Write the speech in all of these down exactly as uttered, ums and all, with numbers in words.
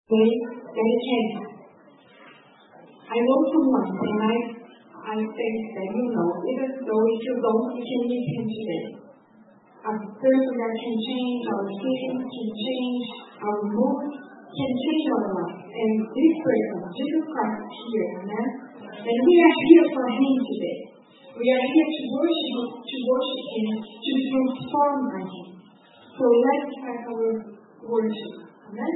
They, they can. I know someone, and I, I think that you know, even though if you don't, you can meet him today. A person that can change our skin, can change our mood, can change our life. And this person, Jesus Christ, is here, amen? And we are here for him today. We are here to worship, to worship him, to transform by him. So let's have our worship, amen?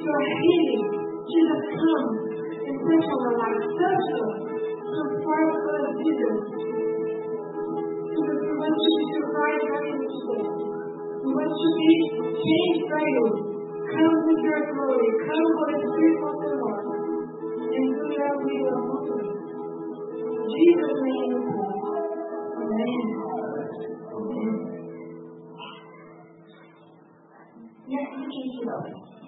your healing. Jesus, come and touch our lives. Touch us. Transform us, Jesus. Jesus, we want to be surprised by you today. We want to be changed by you. Come with your glory. Come, Holy Spirit of the Lord. And do your will among us. In Jesus' name we pray. Amen. Amen. Yes, you can sit up.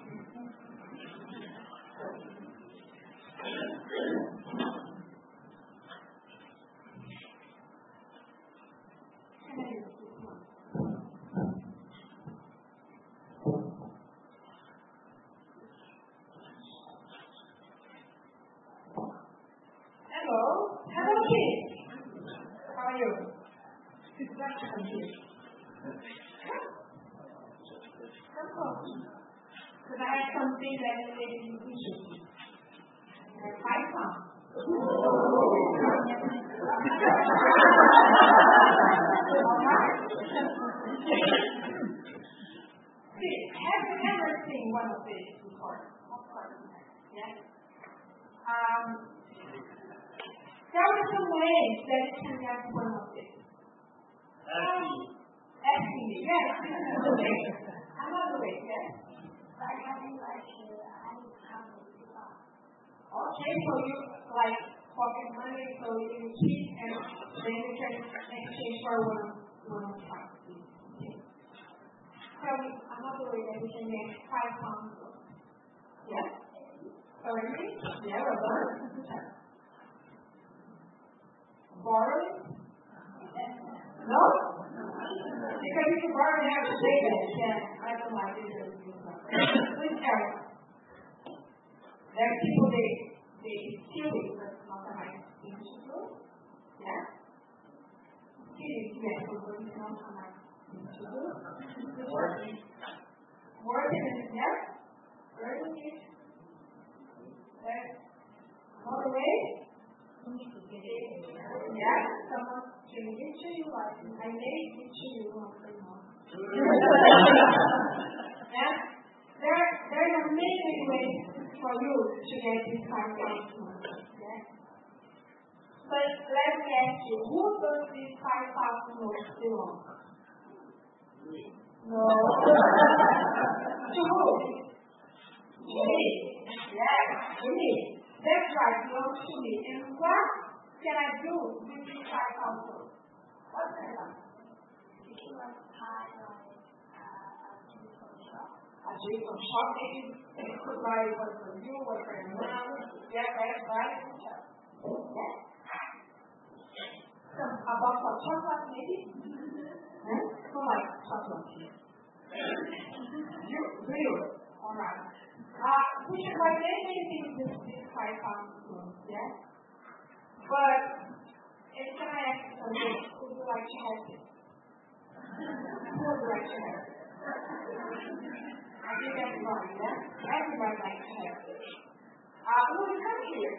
Hello. Hello, kids. How are you? It's nice to come here. Come on. Because I have something that is very interesting. Like five pounds. See, have you ever seen one of these before? Of course. Yes. Um, there are some ways that you can get one of these. Um, asking me, yes. Another way, yes. By having like, uh, okay, so you like pocket money, so you can keep and then you can exchange for one one of five. Okay. So another way that you can make five pounds. Yes? Sorry? Yeah, rubber. Borrowing? No? Because if you borrow, you have to pay that. Yeah, I don't like it. Please carry on. There are people, they, they steal it, but not the right thing to do. Yeah? Stealing, yes, but it's not the right thing to do. Working. Working is there. Working is there. Another way? Yeah, someone can give to you, like, I may give to you one for more. Yeah? There, there are many ways for you to get this five thousand. Yeah? But let me ask you, who does this five thousand belong? No. To who? To me. Yes, to me. That's right, belongs to me. And what can I do with this five thousand? What can I do? If you want to buy a drink from shop, maybe you could buy one for you, one for your mom. Yeah, right, right. Yeah. Some about for chocolate, maybe? Huh? Who likes chocolate? You? Do you? All right. Uh, we should buy many things with this five pounds, yeah? But, if can I ask you something, who would you like to have it? Who would you like to have it? I think everybody, yeah? Everybody likes to have it. Uh, who would come here?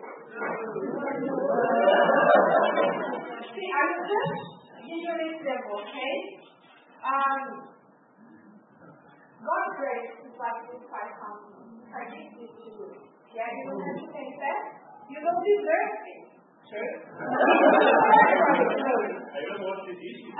See, I will just give you an example, okay? Um, God's grace is like this five pounds. I give this to you. Yeah, you don't have to think that. You don't deserve it. Sure. I don't want to eat it.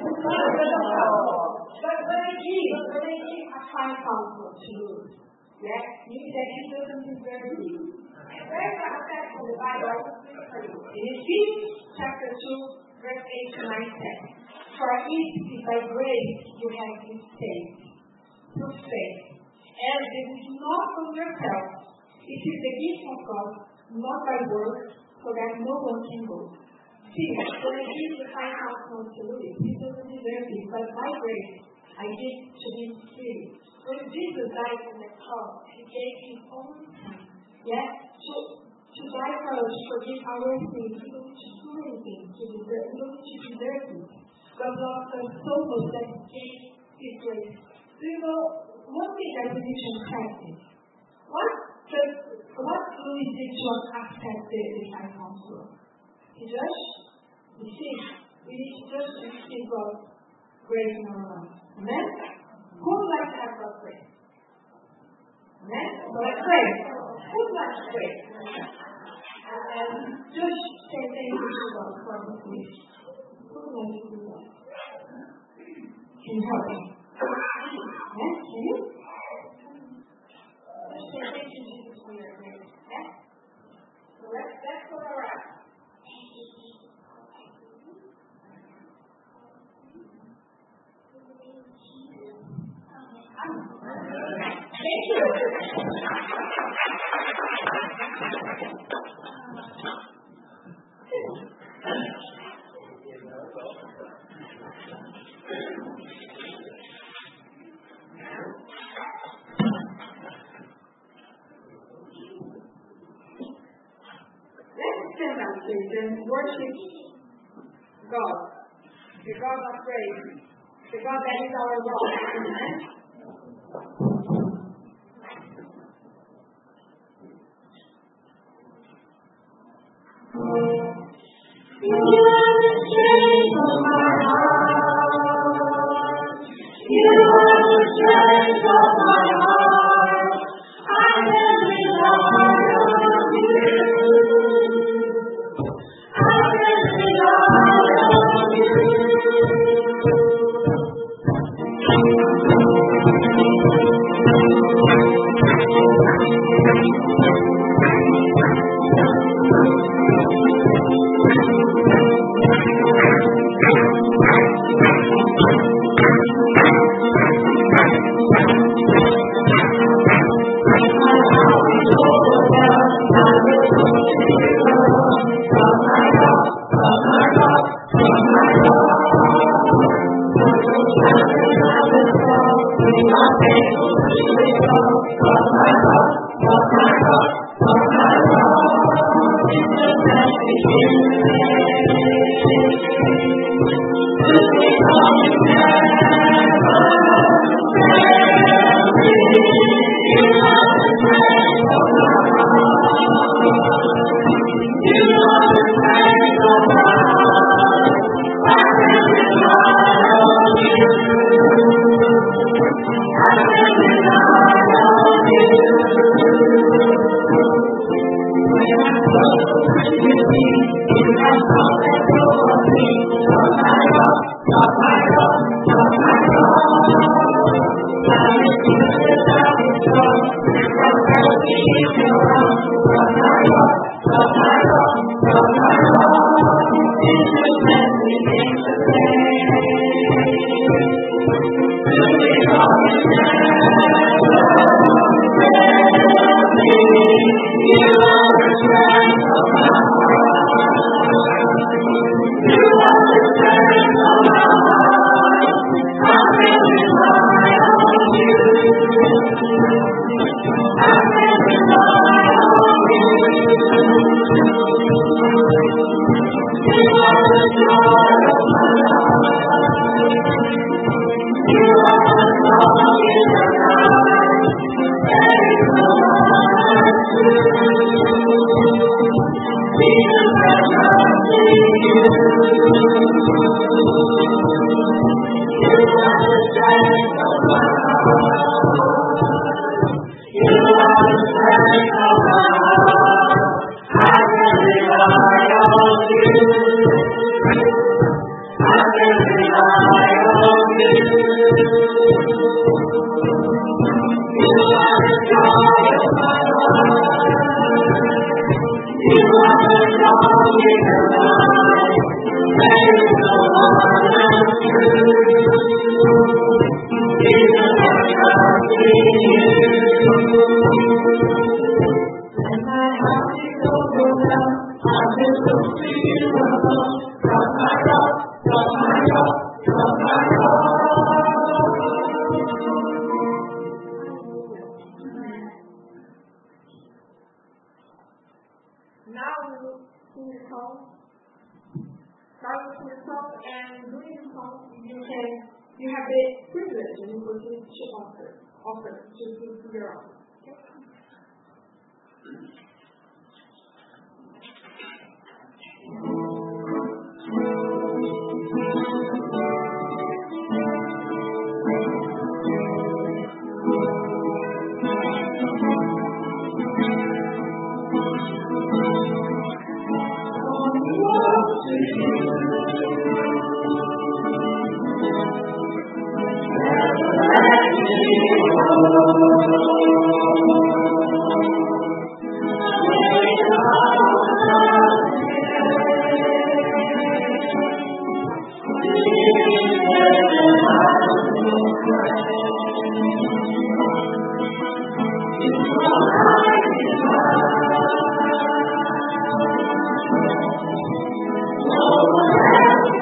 But when I give, when I give a five pounds to you, yeah, means that he doesn't deserve you. There's a text in the Bible for you. In Ephesians chapter two, verse eight to nine says, for it is by grace you have been saved, through faith. And it is not from yourself, it is the gift of God, not by works, so that no one can go. See, when I give the five thousand to Louis, he doesn't deserve it, but by grace, I give to him freely. When Jesus died on the cross, he gave his own son, yeah, to, to die for us, to forgive our sins. He don't need to do anything to deserve, he don't need to deserve it. God loved us so much that he gave his grace. Do you know, one thing that we need to practice, what does, what Louis did to us accept the five thousand? He just, you see, we need to just receive God's grace in our lives. Amen? Who would like to have God's grace? Amen? So let's pray. Let's pray. And just say thank you to God for this week. Who would like to do that? Can you help me? Yes, can you? Just say thank you, Jesus, for your grace. Yes? So let's, let's go around. Thank you. Let's stand up, please, and worship God, the God of praise, the God that is our God. Amen. You are the strength of my heart. You are the strength of my heart. I can rely on you. I can rely on you.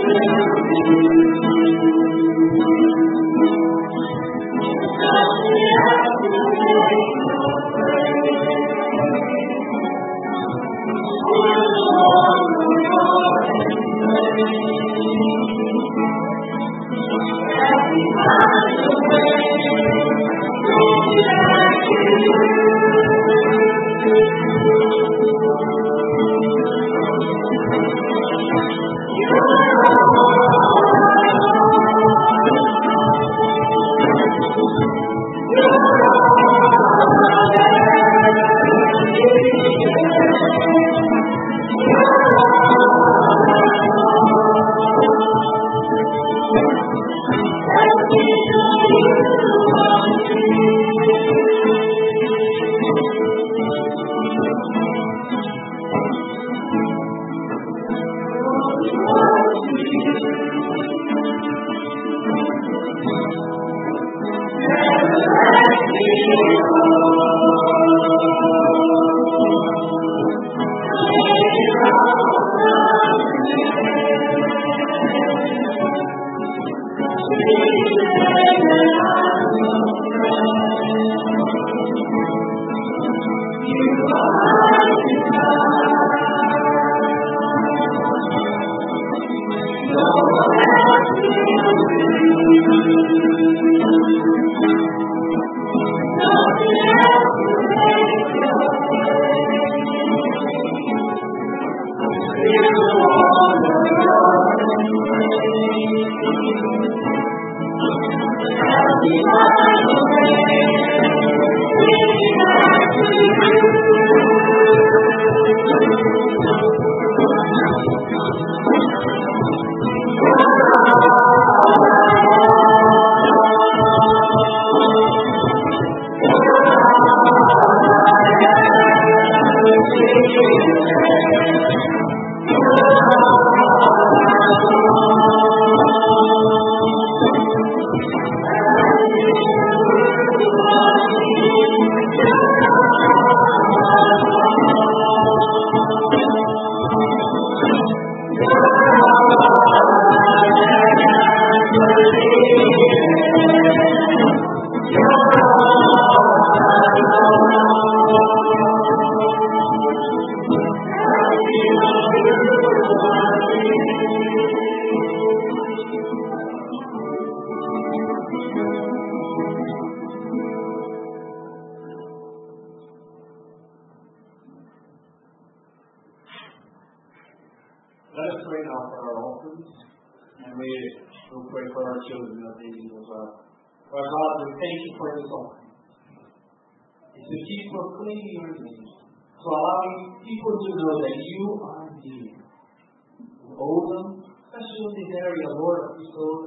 Let us pray now for our orphans, and we will pray for our children as they need as well. Lord God, we thank you for this offering. It's to keep proclaiming your name, to allowing people to know that you are near. We owe them, especially in this area, Lord, of the soul.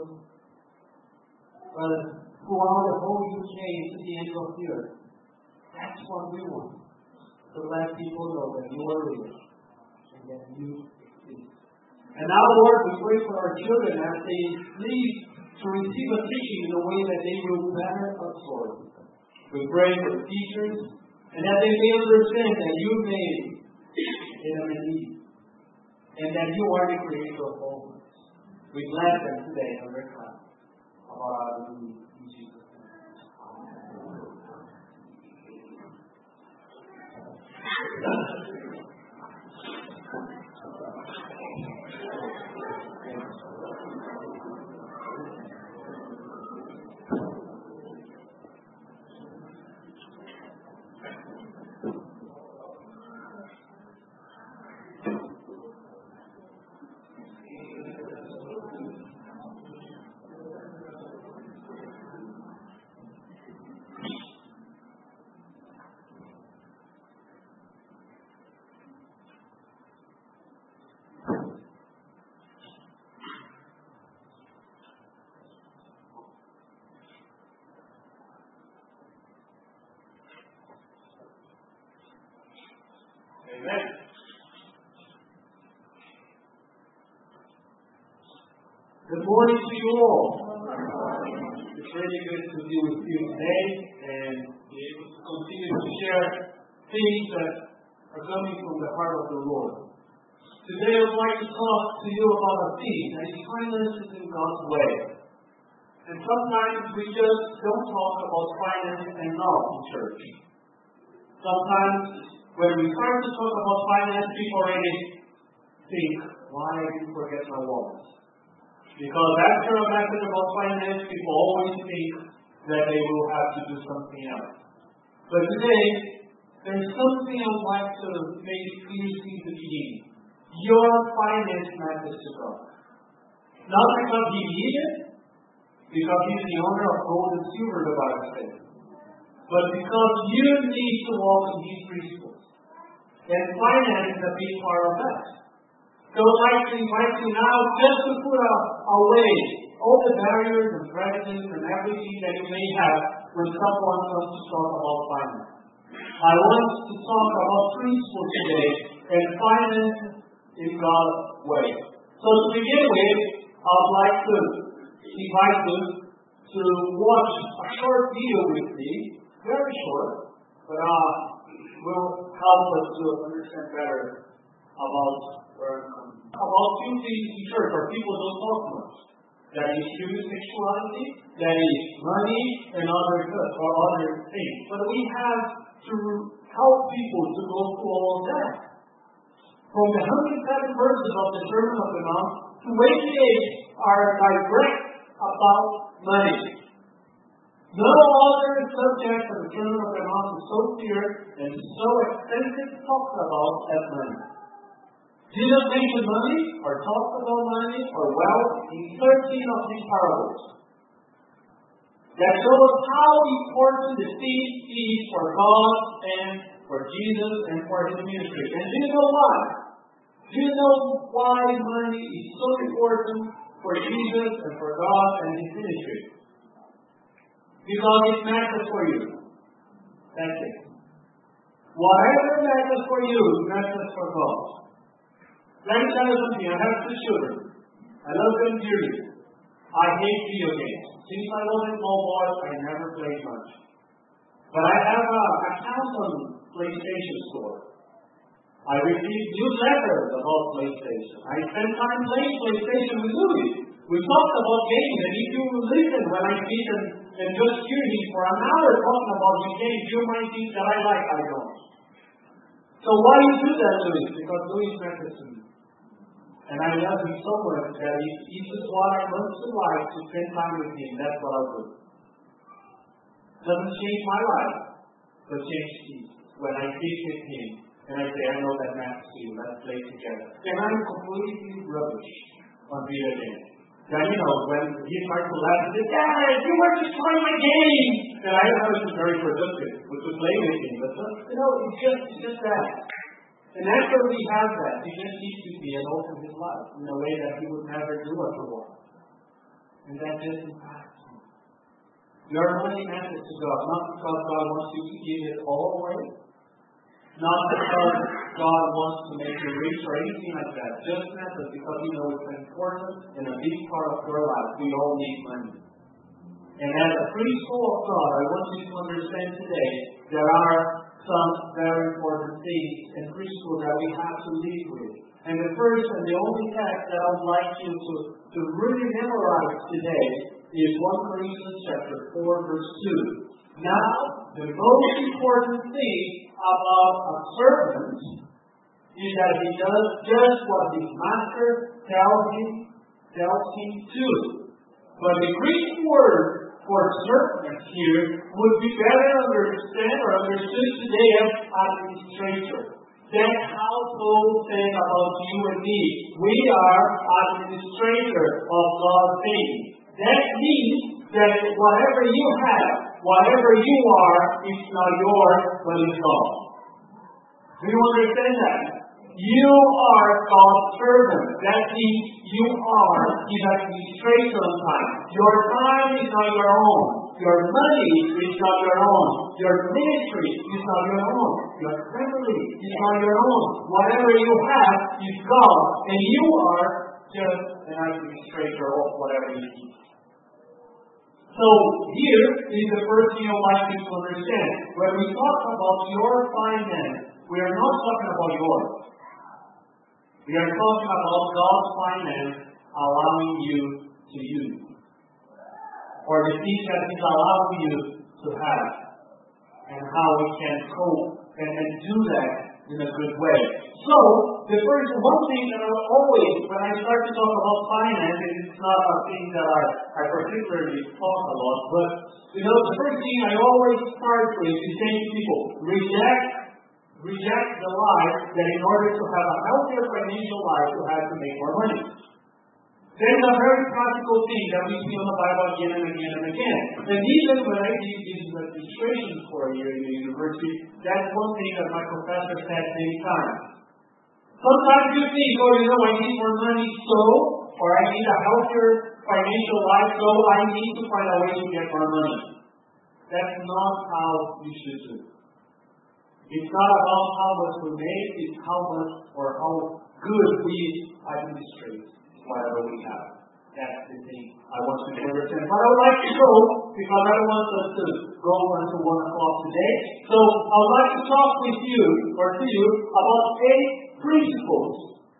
But throughout the whole U K to the end of the earth, that's what we want. To let people know that you are real and that you exist. And now, Lord, we pray for our children as they leave to receive a teaching in a way that they will better absorb. We pray for the teachers and that they may understand that you made them in need and that you are the creator of all things. We bless them today on their class of our need in Jesus' name. Amen. Good morning to you all. It's really good to be with you today and be able to continue to share things that are coming from the heart of the Lord. Today I would like to talk to you about a theme, and finances in God's way. And sometimes we just don't talk about finance enough in church. Sometimes when we start to talk about finance, people already think, why I didn't forget my wallet? Because after a message about finance, people always think that they will have to do something else. But today, there's something I would like to make clear since the beginning. Your finance matters to God. Not because He needs it, because He's the owner of gold and silver, the Bible says, but because you need to walk in His principles. And finance is a big part of that. So I'd like to invite you now just to put away all the barriers and prejudices and everything that you may have when someone comes to talk about finance. I want to talk about principles today and finance in God's way. So to begin with, I would like to invite you to watch a short video with me, very short, but uh, will help us to understand better about where I'm coming. About two things in church where people don't talk much. That is human sexuality, that is money, and other good or other things. But we have to help people to go through all of that. From the one hundred seven verses of the Sermon on the Mount to eighty-eight are direct about money. No other subject of the Sermon on the Mount is so clear and so extensive talked about as money. Jesus mentioned money or talked about money or wealth in thirteen of these parables. That show us how important the seed is for God and for Jesus and for His ministry. And do you know why? Do you know why money is so important for Jesus and for God and His ministry? Because it matters for you. That's it. Whatever matters for you matters for God. Let me tell you something. I have two children. I love them dearly. I hate video games. Since I was a small boy, I never played much. But I have an account on PlayStation Store. I receive newsletters about PlayStation. I spend time playing PlayStation with Louis. We talked about games, and if you listen when I speak and, and just hear him for an hour talking about his games, you might think that I like I don't. So why you do that, Louis? Because Louis matters to me. And I love him so much that if this is what I want to like to spend time with him, that's what I'll do. Doesn't change my life, but change his. When I speak with him, and I say, I know that matters to you, let's play together. And I'm completely rubbish on video games. Then, you know, when he tries to laugh, he says, Dad, you were destroying my game! And I know it's very productive, but to play with him. But, you know, it's just, it's just that. And after we have that, he just needs to be and open his life in a way that he would never do otherwise. And that just impacts him. Your money matters to God, not because God wants you to give it all away, not because God wants to make you rich or anything like that. Just matters because He knows it's important and a big part of your life. We all need money. And as a principle of God, I want you to understand today there are some very important things and principles that we have to live with. And the first and the only text that I would like you to, to really memorize today is First Corinthians chapter four, verse two. Now, the most important thing about a servant is that he does just what his master tells him, tells him to. But the Greek word for servant here would be better understood or understood today as administrator. That's how Paul said about you and me. We are administrator of God's things. That means that whatever you have, whatever you are, is not yours, but is God's. Do you understand that? You are God's servant. That means you are His administrator of time. Your time is not your own. Your money is not your own. Your ministry is not your own. Your family is not your own. Whatever you have is God, and you are just an administrator of whatever you need. So here is the first thing I'd like you to understand. When we talk about your finance, we are not talking about yours. We are talking about God's finance allowing you to use, or the things that He's allowing you to have, and how we can cope and, and do that in a good way. So, the first one thing that I always, when I start to talk about finance, and it's not a thing that I, I particularly talk a lot, but, you know, the first thing I always start with is saying to people, reject, reject the lie that in order to have a healthier financial life, you have to make more money. That is a very practical thing that we see on the Bible again and again and again. And even when I did these illustrations for a year in the university, that's one thing that my professor said many times. Sometimes you think, oh, you know, I need more money, so, or I need a healthier financial life, so I need to find a way to get more money. That's not how you should do. It's not about how much we make, it's how much or how good we administrate whatever we have. That's the thing I want you to understand. But I would like to go, because I don't want us to go until one o'clock today. So I would like to talk with you, or to you, about eight principles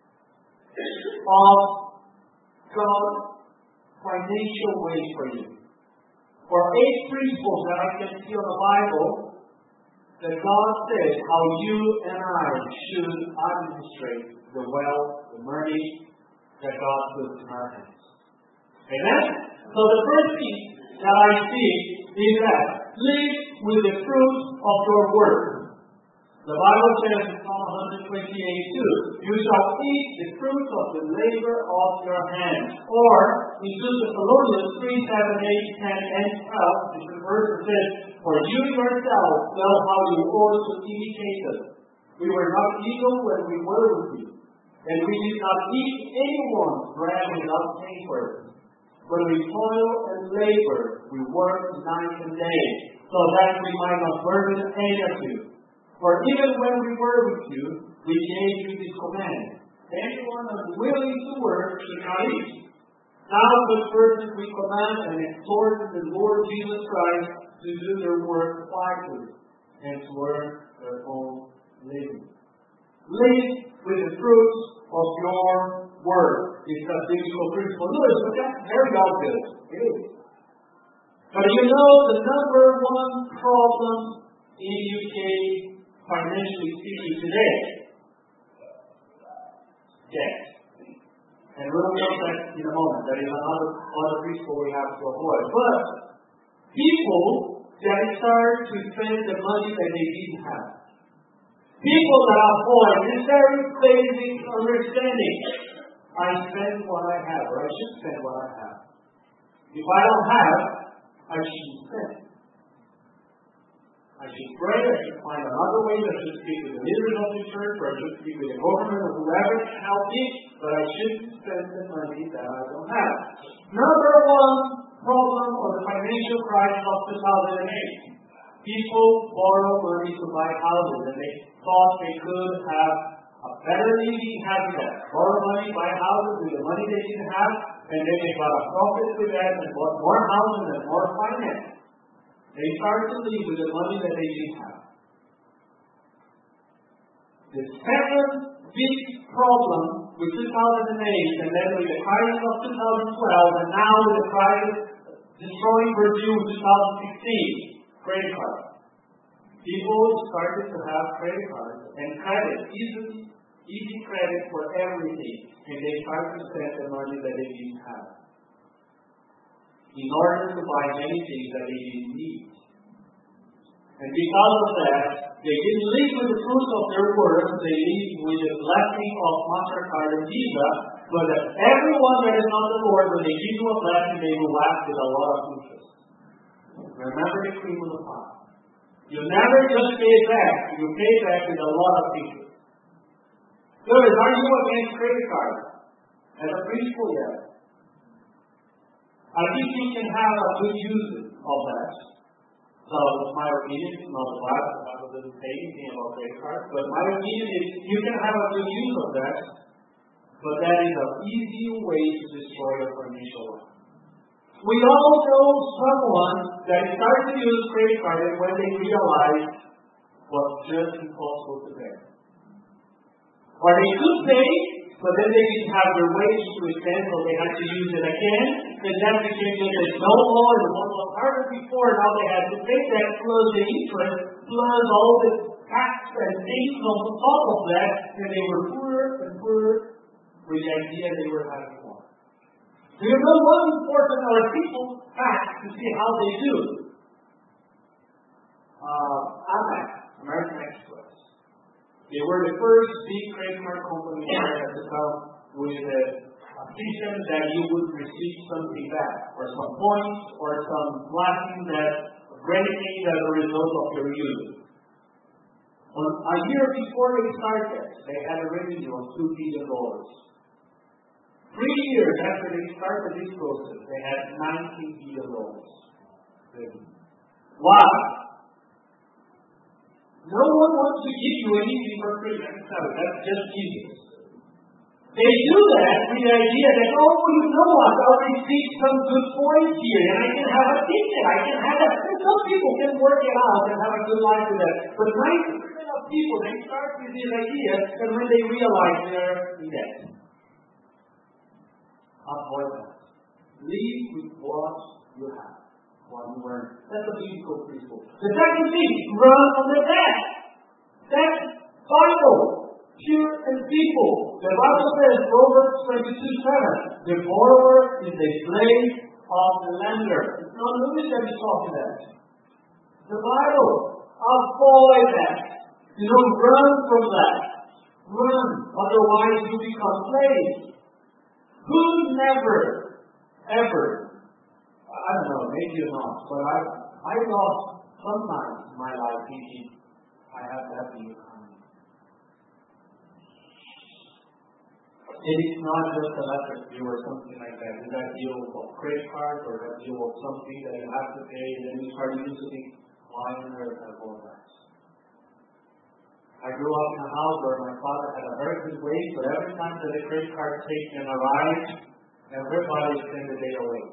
of God's financial way for you. Or eight principles that I can see on the Bible that God says how you and I should administrate the wealth, the money that God puts in our hands. Amen? So the first thing that I see is that live with the fruit of your work. The Bible says in Psalm one twenty-eight two, you shall eat the fruit of the labor of your hands. Or in Second Thessalonians three, seven, eight, ten, and twelve, the verse says, for you yourself know how you ought to imitate us. We were not evil when we were with you, and we did not eat anyone's bread without paying for it. When we toil and labor, we work night and day, so that we might not burden any of you. For even when we were with you, we gave you this command: anyone unwilling to work should not eat. Now good persons we command and exhort the Lord Jesus Christ to do their work quietly and to earn their own living. Live with the fruits of your work. It's a biblical principle. Notice, but that's very obvious. It is. But you know the number one problem in U K, financially speaking, today? Debt. And we'll know that in a moment. That is another, another principle we have to avoid. But people that start to spend the money that they didn't have. People that avoid this very basic understanding. I spend what I have, or I should spend what I have. If I don't have, I shouldn't spend. I should pray, I should find another way, I should speak with the leaders of the church, or I should speak with the government, or whoever can help me, but I shouldn't spend the money that I don't have. Number one problem of the financial crisis of two thousand eight. People borrow money to buy houses, and they thought they could have a better living having that. Borrow money, buy houses with the money they didn't have, and then they got a profit with that and bought more houses and more finance. They started to live with the money that they didn't have. The second big problem with two thousand eight, and then with the crisis of two thousand twelve, and now with the crisis destroying Brazil in two thousand sixteen, credit cards. People started to have credit cards and credit, easy, easy credit for everything, and they started to spend the money that they didn't have in order to buy many things that they didn't need. And because of that, they didn't live with the fruits of their work, they lived with the blessing of MasterCard and Visa, but that everyone that is not the Lord, when they give you a blessing, they will laugh with a lot of interest. Remember the cream of the pot. You never just pay back, you pay back with a lot of interest. Third, are you against credit cards? As a principle, yes. I think you can have a good use of that. So, my opinion, not the Bible, the Bible doesn't say anything about credit cards, but my opinion is you can have a good use of that, but that is an easy way to destroy your financial life. We all know someone that started to use credit cards when they realized was just impossible to pay. Or they could pay, But then they didn't have their wages to extend, so they had to use it again. And that became just a snowball, and the one was harder before. Now they had to pay that plus the interest, plus all the tax and things on top of that, and they were poorer and poorer with the idea they were having more. Do you know what important are people facts to see how they do? Uh, Amex, American Express. They were the first big credit card company in America to come with a, a system that you would receive something back, or some points, or some blessing that granted as a result of your use. On a year before they started, they had a revenue of two billion dollars. Three years after they started this process, they had nineteen billion dollars. Why? No one wants to give you anything for free. That's just Jesus. They do that with the idea that, oh, you know what, I'll receive some good points here, and I can have a ticket, I can have a... And some people can work it out and have a good life with that. But ninety percent of people, they start with this idea, and when they realize they're in debt. Avoid that. Live with what you have. What you earn. That's a biblical principle. The second thing, run from the debt. That's Bible. Pure and simple. The Bible says, Proverbs twenty-two seven, the borrower is a slave of the lender. It's not Lewis that is talking that. The Bible. Avoid that. You don't run from that. Run. Otherwise you become slaves. Who never, ever, I don't know, maybe you're not, but I I lost sometimes in my life thinking I have to have the economy. It is not just electric bill or something like that. It's that deal of credit cards or that deal of something that you have to pay, and then you start using to think, why on earth have all that? I grew up in a house where my father had a very good wage, but every time that the credit card statement arrived, everybody sent the day away.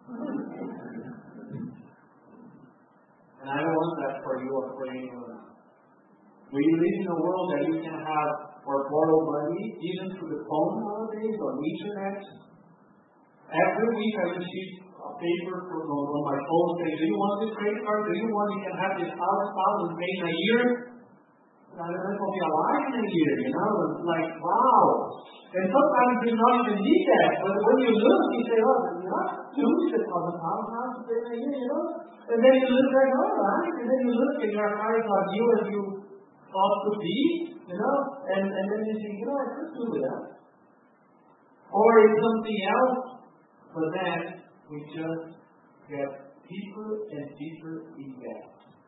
And I don't want that for you or for anyone else. We live in a world that you can have or borrow money, even through the phone nowadays, on the internet. Every week I receive a paper from on my phone saying, do you want this credit card? Do you want you can have this thousand thousand paid in a year? I don't know if I'll be alive in a year, you know? It's like, wow. And sometimes you don't even need that. But when you look, you say, oh, you know, you need this thousand thousand paid in a year, you know? And then you look like, all right. And then you look and your eyes are you as you thought to be, you know? And, and then you think, you know, I could do that. Or it's something else. But then we just get deeper and deeper in debt.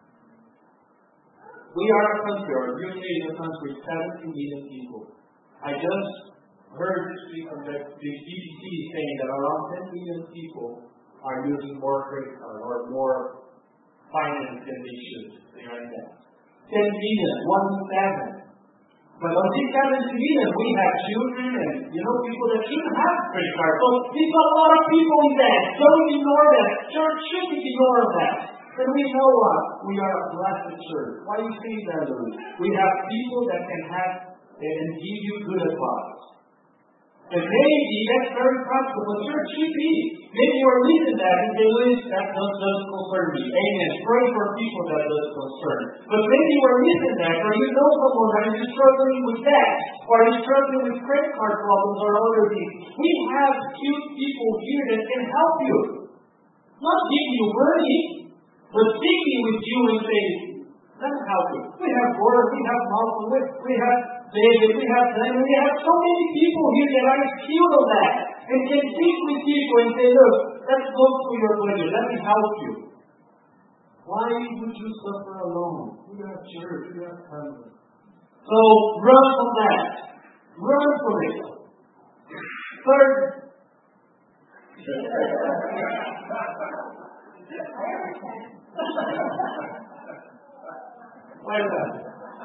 We are a country, or U K is a country with seventy million people. I just heard this week from the, the B B C saying that around ten million people are using more credit card or more finance than they should. They are in debt. ten million, one seven. But on these seventy million, we have children and, you know, people that shouldn't have credit cards. So there's a lot of people in debt. Don't ignore that. Church shouldn't ignore that. And we know what? We are a blessed church. Why do you say that, Louis? We have people that can have and give you good advice. And maybe that's very practical, but church should be. Maybe you are listening to that and say, Louis, that doesn't concern me. Amen. Pray for people that does concern. But maybe you are listening to that, or you know someone that is struggling with that, or is struggling with credit card problems or other things. We have cute people here that can help you. Not give you money, but speaking with you and saying, let me help you. We have Gordon, we have Malcolm, we, we have David, we have them, we have so many people here that are skilled on that and can speak with people and say, look, let's go through your budget, let me help you. Why would you suffer alone? We have church, we have family. So run from that. Run from it. Third, why is that?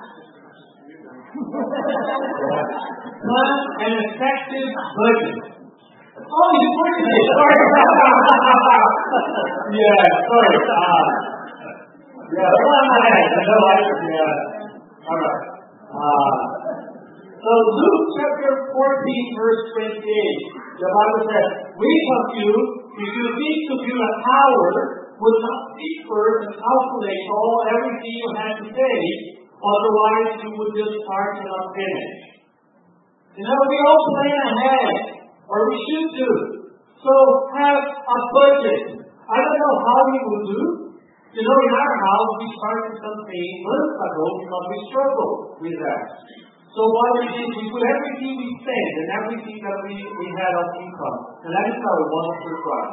Plan an effective budget. Oh, you're working it. Sorry. Yeah, sorry. Uh, yeah, go on ahead. I know I should, yeah. All right. Uh, so, Luke chapter fourteen, verse twenty-eight, the Bible says, which of you, if you think to build a tower, would not seek first and calculate all everything you have to pay, otherwise you would just start and not finish. You know, we all plan ahead, or we should do. So have a budget. I don't know how we will do. You know, in our house, we started something months ago because we struggled with that. So what we did, we put everything we spent and everything that we, we had of income. And let me tell you, one surprise.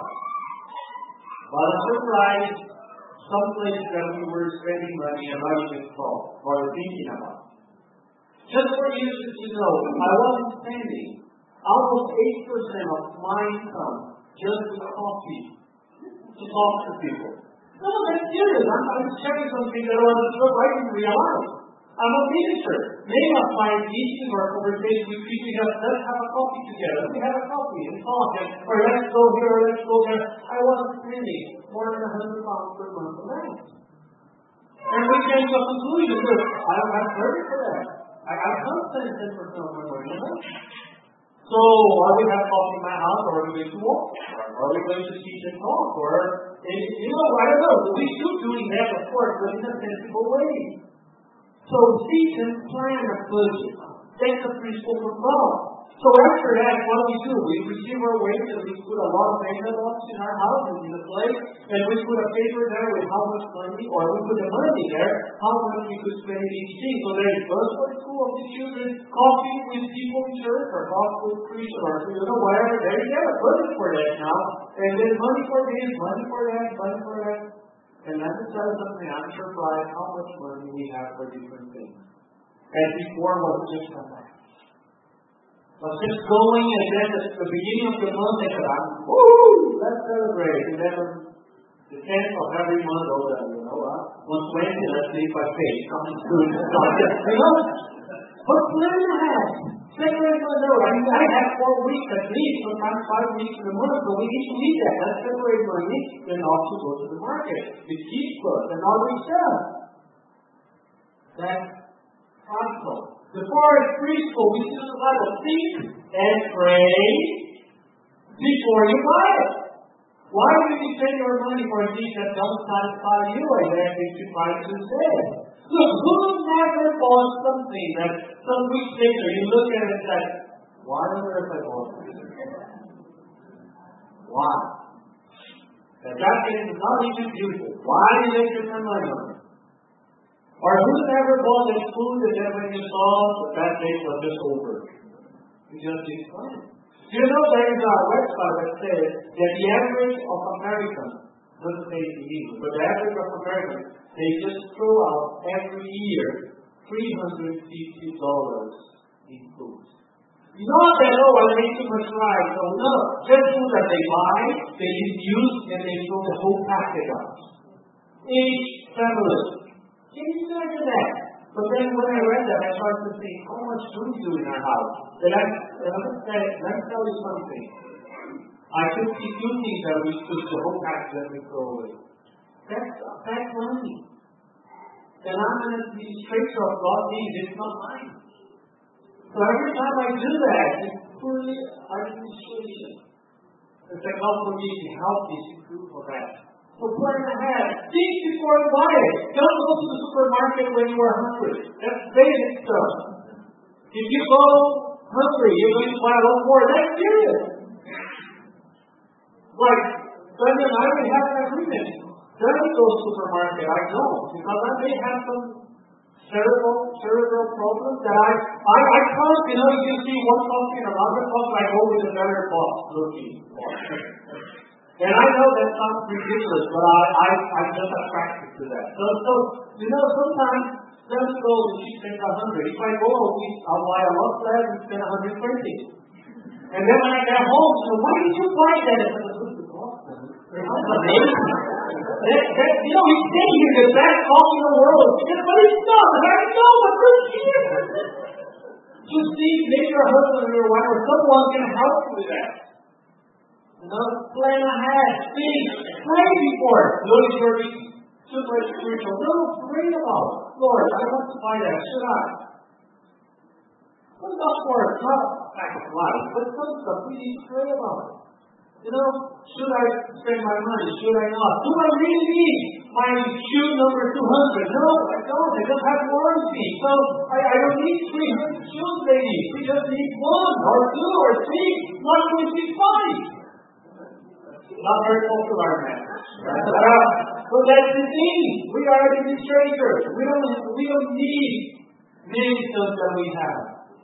But a surprise, some place that we were spending money and not even thought or thinking about. Just for you to know, I wasn't spending almost eight percent of my income just with coffee to talk to people. No, that's serious. I'm, I'm sharing something that I wasn't sure I didn't realize. I'm a minister. Many of my meetings or conversations with people, we have, let's have a coffee together. We have a coffee and talk, and, or let's go here, or let's go there. I wasn't spending more than one hundred pounds per month on that. And we came to a conclusion that I don't have credit for that. I, I can't spend ten percent of my money on that. So, are we have coffee in my house, or are we going to walk? Or are we going to teach and talk? Or, you know, I don't know. We should doing that, of course, but in a sensible way. So, teach and plan a budget. That's the principle of God. So after that, what do we do? We receive our wages and we put a lot of envelopes in our house and in the place, and we put a paper there with how much money, or we put the money there, how much we could spend in each thing. So there is bus for the school of the children, coffee with people in church, or gospel preaching, or you know, whatever. There you have a budget for that now. And then money for this, money for that, money for that. And let me tell you something, I'm surprised how much money we have for different things. And before was just a fact. I was just going, and then at the beginning of the month, I said, woo, let's celebrate. And then the tenth of every month, oh, that, you know, uh, one twenty, let's see if I pay. Something good. You know? But plan ahead. Separate my note. I mean, I have four weeks at least, sometimes five weeks in a month, but we need to read that. Let's separate money, then also go to the market. It keeps us, and all we sell. That's practical. The forest preschool, we see the Bible, think and pray before you buy it. Why would you spend your money for things that don't satisfy you and then if you buy it instead? Look, who never bought something that some weeks later you look at it and say, why on earth I bought this? Why? The jacket is not even beautiful. Why did they spend my money on it? Or who never bought that food that then when you saw that day was just over? You just didn't buy it. You know there is a website that says that the average of Americans, doesn't say in English, but the average of Americans, they just throw out every year three hundred fifty dollars in food. Not that, oh, I made too much rice. So no, just food that they buy, they use, and they throw the whole package out. Each family. Can you imagine that? But then when I read that, I started to think, how much do we do in our house? Then I, then I said, let me tell you something. I took these two things that we took the whole package that we throw away. That's, that's money. And I'm an administrator of God's needs. It's not mine. So every time I do that, it's purely administration. It's like God for me to help me to do for that. So plan ahead. Think before you buy it. Don't go to the supermarket when you are hungry. That's basic stuff. If you go hungry, you're going to buy a lot more. That's serious. Like, Brenda and I, we have an agreement. Don't go to the supermarket. I don't. Because I may have some cerebral, cerebral problems that I, I, I can't, you know, you can see one coffee and another coffee, I go with a better box looking. And I know that sounds ridiculous, but I, I, I'm just attracted to that. So, so you know, sometimes let's go and she spends a hundred. If I go a week, I'll buy a lot less and spend a hundred twenty. And then when I get home, so why did you buy that? I said, look, the cost. That's amazing. That, that, you know, he's saying here the best coffee in the world. Yes, but it's not. I know, but we're here. Just see, maybe your husband or your wife or someone can help you with that. You know, plan ahead, think, pray before. Lord, if you're super spiritual, no, pray about it. Lord, I want to buy that. Should I? Some stuff for us, not fact of life, but some stuff we need to pray about. You know, should I spend my money? Should I not? Do I really need my shoe number two hundred? No, I don't. I just have warranty. So I, I don't need three hundred shoes, ladies. We just need one or two or three, not twenty-five. Not very popular, man. So that's the thing. We are administrators. We don't, we don't need many stuff that we have.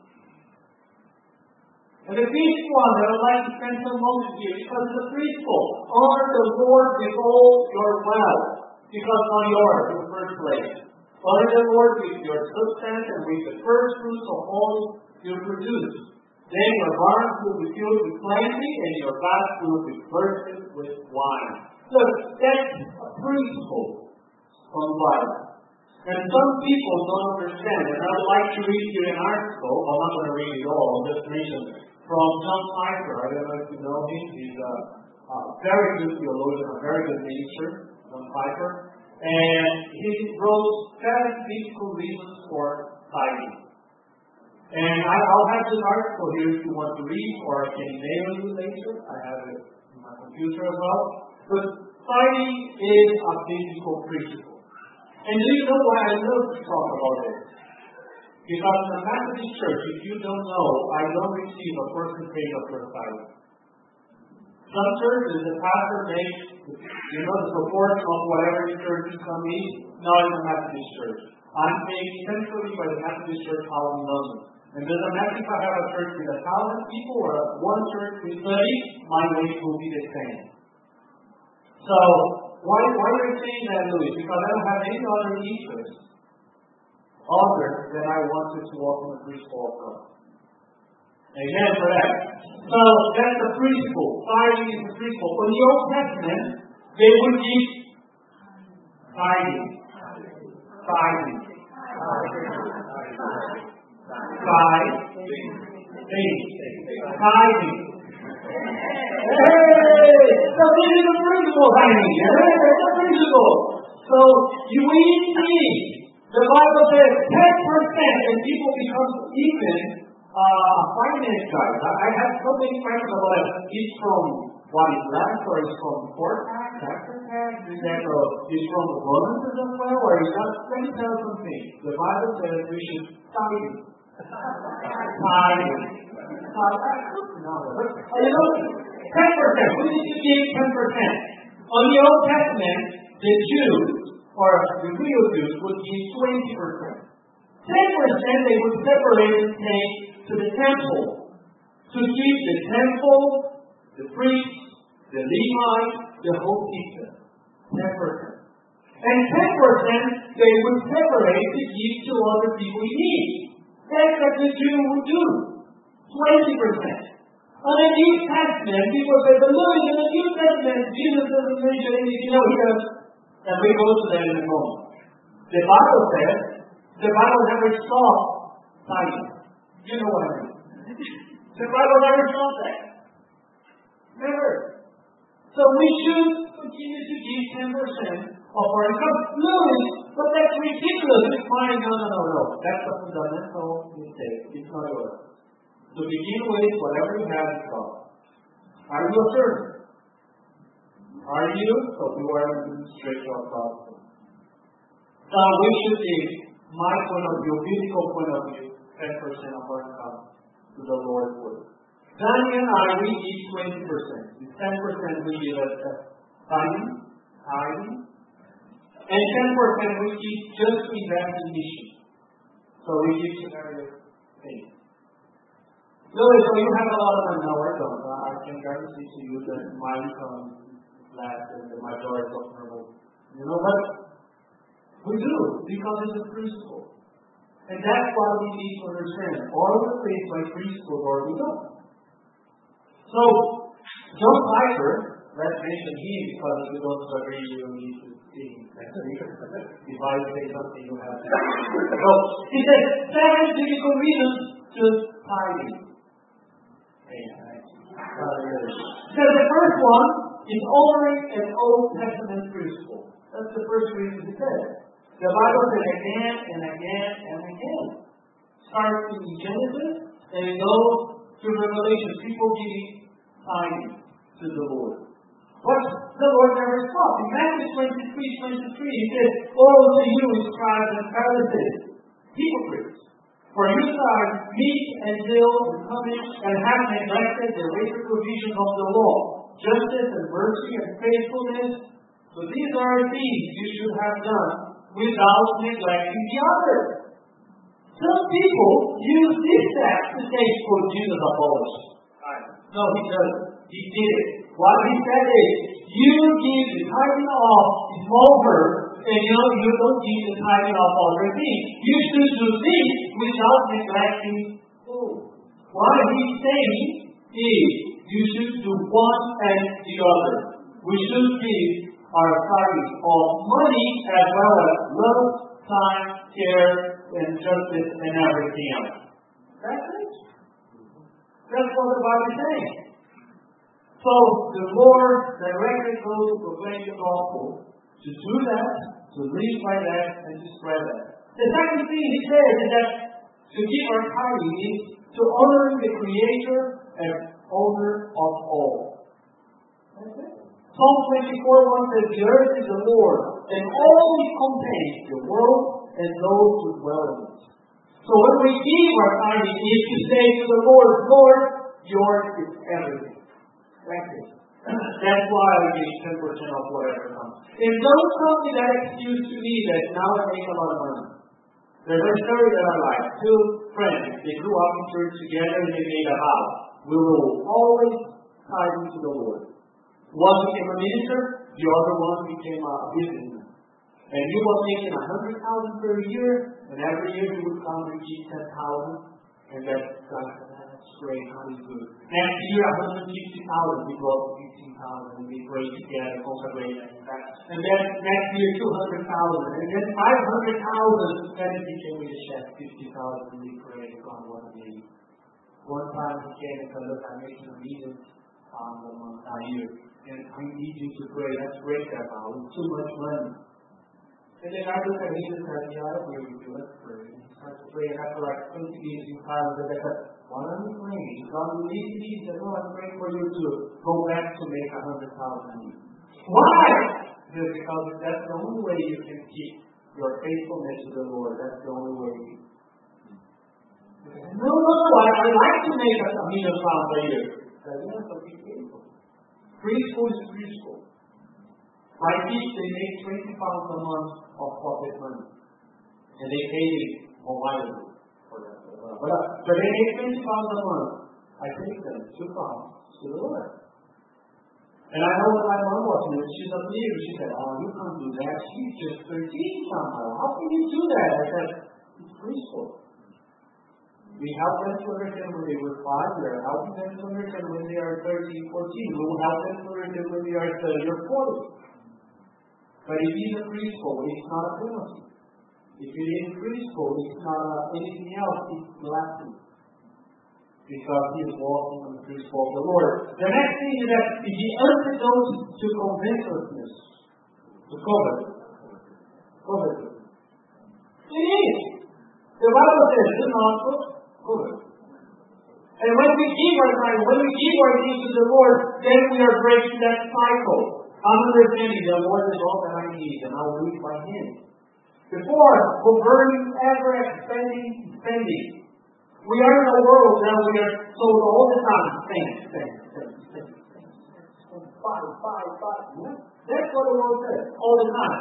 And the fifth one that I'd like to spend some moments here, because it's a principle. Honor the Lord with all your wealth, because not yours in the first place. Honor the Lord with your substance and with the first fruits of all you produce. Then your barns will be filled with plenty, and your vats will be bursting with wine. Look, that's a principle from the Bible. And some people don't understand, and I'd like to read you an article. I'm not going to read it all, I'll just mention it. From John Piper. I don't know if you know him. He's a, a very good theologian, a very good minister, John Piper. And he wrote seven biblical reasons for tithing. And I, I'll have this article here if you want to read, or I can email you later. I have it in my computer as well. But tithing is a biblical principle. And do you know why I love to talk about it? Because in the Methodist Church, if you don't know, I don't receive a percentage of your tithing. Some churches, the pastor makes, you know, the proportion of whatever the church income is, not in the Methodist Church. I'm paid centrally by the Methodist Church out in London. And doesn't matter if I have a church with a thousand people or one church with thirty, my wage will be the same. So, why, why are you saying that, Louis? Because I don't have any other interest other than I wanted to walk in the principle of God. Amen for that. So that's the principle. Tithing is the principle. In the Old Testament, they would give tithing. Tithing. Tithing. Tithing. Hey! So this is the principle, honey. That's the principle. So you eat meat. The Bible says ten percent, and people become even uh, finance guys. I, I have so many questions about it. It's from what is left, or it's from pork tax, after tax, is that or it's from the bonuses as well, or is that? Let me tell you something. The Bible says we should tithe. Tithe. No, you know, ten percent. We need to give ten percent. On the Old Testament, the Jews, or the real Jews, would give twenty percent. ten percent they would separate and take to the temple to keep the temple, the priests, the Levites, the whole kingdom. ten percent. And ten percent they would separate to give to other people in need. That's what the Jew would do. twenty percent. On the New Testament, people say, but look, in the New Testament, Jesus doesn't mention anything else. He goes, and we go to that in a moment. The Bible says, the Bible never stopped tithing. You know what I mean? The Bible never stopped that. Never. So we should continue to give ten percent of our income. Louis, but that's ridiculous. It's fine. No, no, no, no. That's a fundamental mistake. It's not yours. To begin with, whatever you have is God. Are you a servant? Are you? So you are an administrator of God. So we should give, my point of view, biblical point of view, ten percent of our income to the Lord's work. Danny and I, we give twenty percent. The ten percent we give as tithing, tithing, and ten percent we give just to invest in mission. So we give to various things. Louis, so you have a lot of them now, I don't. I can guarantee to you that my income is less than the majority of normal. You know what? We do, because it's a principle. And that's why we need to understand. All the things by principle or we don't. So, John Piper, let's mention him because if you don't agree, you need to see him next week. If I say something, you have to. So, he says, seven biblical reasons to tithing. So the first one is honoring an Old Testament principle. That's the first reason he says. The Bible says again and again and again. Starting in Genesis And go to Revelation, people giving tithing to the Lord. What the Lord never stopped. In Matthew twenty-three, twenty-three, he says, "Woe to you, scribes and Pharisees, hypocrites! For you are meat and dill and honey, and have neglected the greater provisions of the law, justice and mercy and faithfulness. So these are things you should have done without neglecting the others." Some people use this text to say, "Oh, Jesus abolished." No, he doesn't. He did it. What he said is, you give the tithing of small birds, and you know you don't give the tithing of other things. You should do this without neglecting food. What he's saying is, you should do one and the other. We should give our tithing of money as well as love, time, care, and justice, and everything else. That's it. That's what the Bible is saying. So the Lord directed those who proclaim the gospel to do that, to live by that, and to spread that. The second thing he says is that to give our tithing is to honor the Creator and owner of all. That's it. Psalm twenty-four one says, "The earth is the Lord, and all it contains, the world and those who dwell in it." So when we give our tithing, it is to say to the Lord, "Lord, yours is everything." That's it. That's why I give ten percent of whatever comes. And don't tell me that excuse to me that now I make a lot of money. There's a story that I like. Two friends, they grew up in church together and they made a vow. We will always tithe to the Lord. One became a minister, the other one became a businessman. And he was making a hundred thousand per year, and every year he would come and give ten thousand, and that's God. Great, how is good. Next year, one hundred fifty thousand, we go up to fifteen thousand, and we pray together, consecrate, and that. And then next year, two hundred thousand, and then five hundred thousand, and it became with a chef, fifty thousand, and we pray, God, what a million. One time he came and said, "Look, I'm making a million pounds a month, a year, and I need you to pray. Let's break that vow. It's too much money." And then I looked at him and said, "Yeah, I agree with you. Let's pray." And he started to pray, and after like twenty years in silence, I said, "Why are you praying? God will lead me." He said, "No, I'm praying for you to go back to make a hundred thousand a year." Why? Because that's the only way you can keep your faithfulness to the Lord. That's the only way you can. No, no, no, I, I like to make a million pounds a year. I said, "Yes, but be faithful." Preschool is preschool. My kids, they make twenty pounds a month of pocket money. And they pay me mobile for that. But, uh, but they make twenty pounds a month. I take them two pounds to the Lord. And I know what my mom was doing. She's a believer. She said, "Oh, you can't do that. She's just thirteen somehow. How can you do that?" I said, "It's preschool." We help them to understand when they were five. We are helping them to understand when they are thirteen, fourteen. We will help them to understand when they are thirty or forty. But if he's a preschool, it's not a penalty. If it is preschool, it's not anything else, it's blessing. Because he is walking on the preschool of the Lord. The next thing is that is the antidote to covetousness. To covet. Covet. It is. The Bible says, "Do not covet." And when we give our time, when we give our things to the Lord, then we are breaking that cycle. I'm understanding the Lord is all that I need, and I'll live by Him. Before, converting, ever expanding spending. We are in a world that we are told all the time, spend, spend, spend, spend, spend, spend, buy, buy, buy. That's what the world says all the time.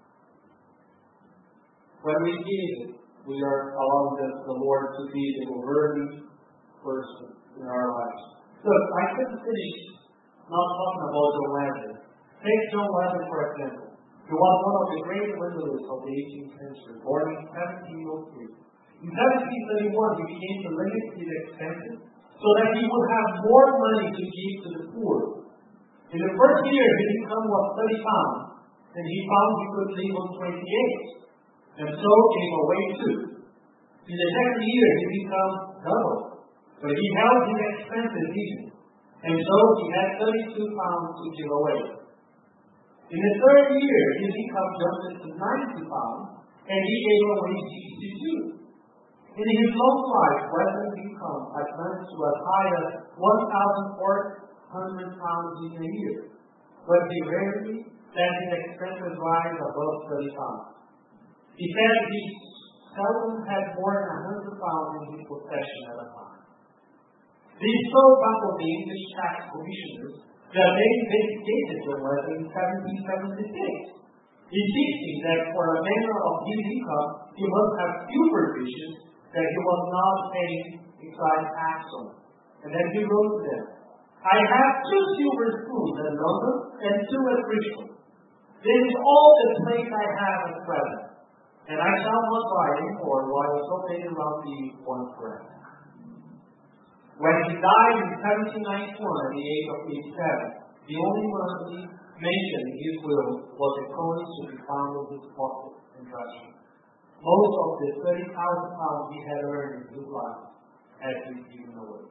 When we give, we are allowing the, the Lord to be the governing person in our lives. Look, I couldn't finish not talking about John Wesley. Take John Wesley, for example. He was one of the great evangelists of the eighteenth century, born in seventeen oh three. In seventeen thirty-one, he began to limit his expenses so that he would have more money to give to the poor. In the first year, his income was thirty pounds, and he found he could live on twenty-eight, and so gave away two. In the second year, his income doubled, but he held his expenses even, and so he had thirty-two pounds to give away. In the third year, his income jumped to ninety pounds, and he gave away sixty-two. In his long life, Wesley's income advanced to as high as one thousand four hundred pounds in a year, but he rarely let his expenses rise above thirty pounds. He said he seldom had more than one hundred pounds in his possession at a time. This so baffled the English tax commissioners that they investigated John Wesley in seventeen seventy-six, insisting that for a man of his income, he must have few provisions that he was not paying excise tax on. And then he wrote to them, I have two silver spoons at London and two at Bristol. This is all the plate I have at present, and I shall not buy any more while so many around me want bread. When he died in seventeen ninety-one at the age of eighty-seven, the only money mentioned in his will was the coins to be found in his pocket and dresser. Most of the thirty thousand pounds he had earned in his life had been given away.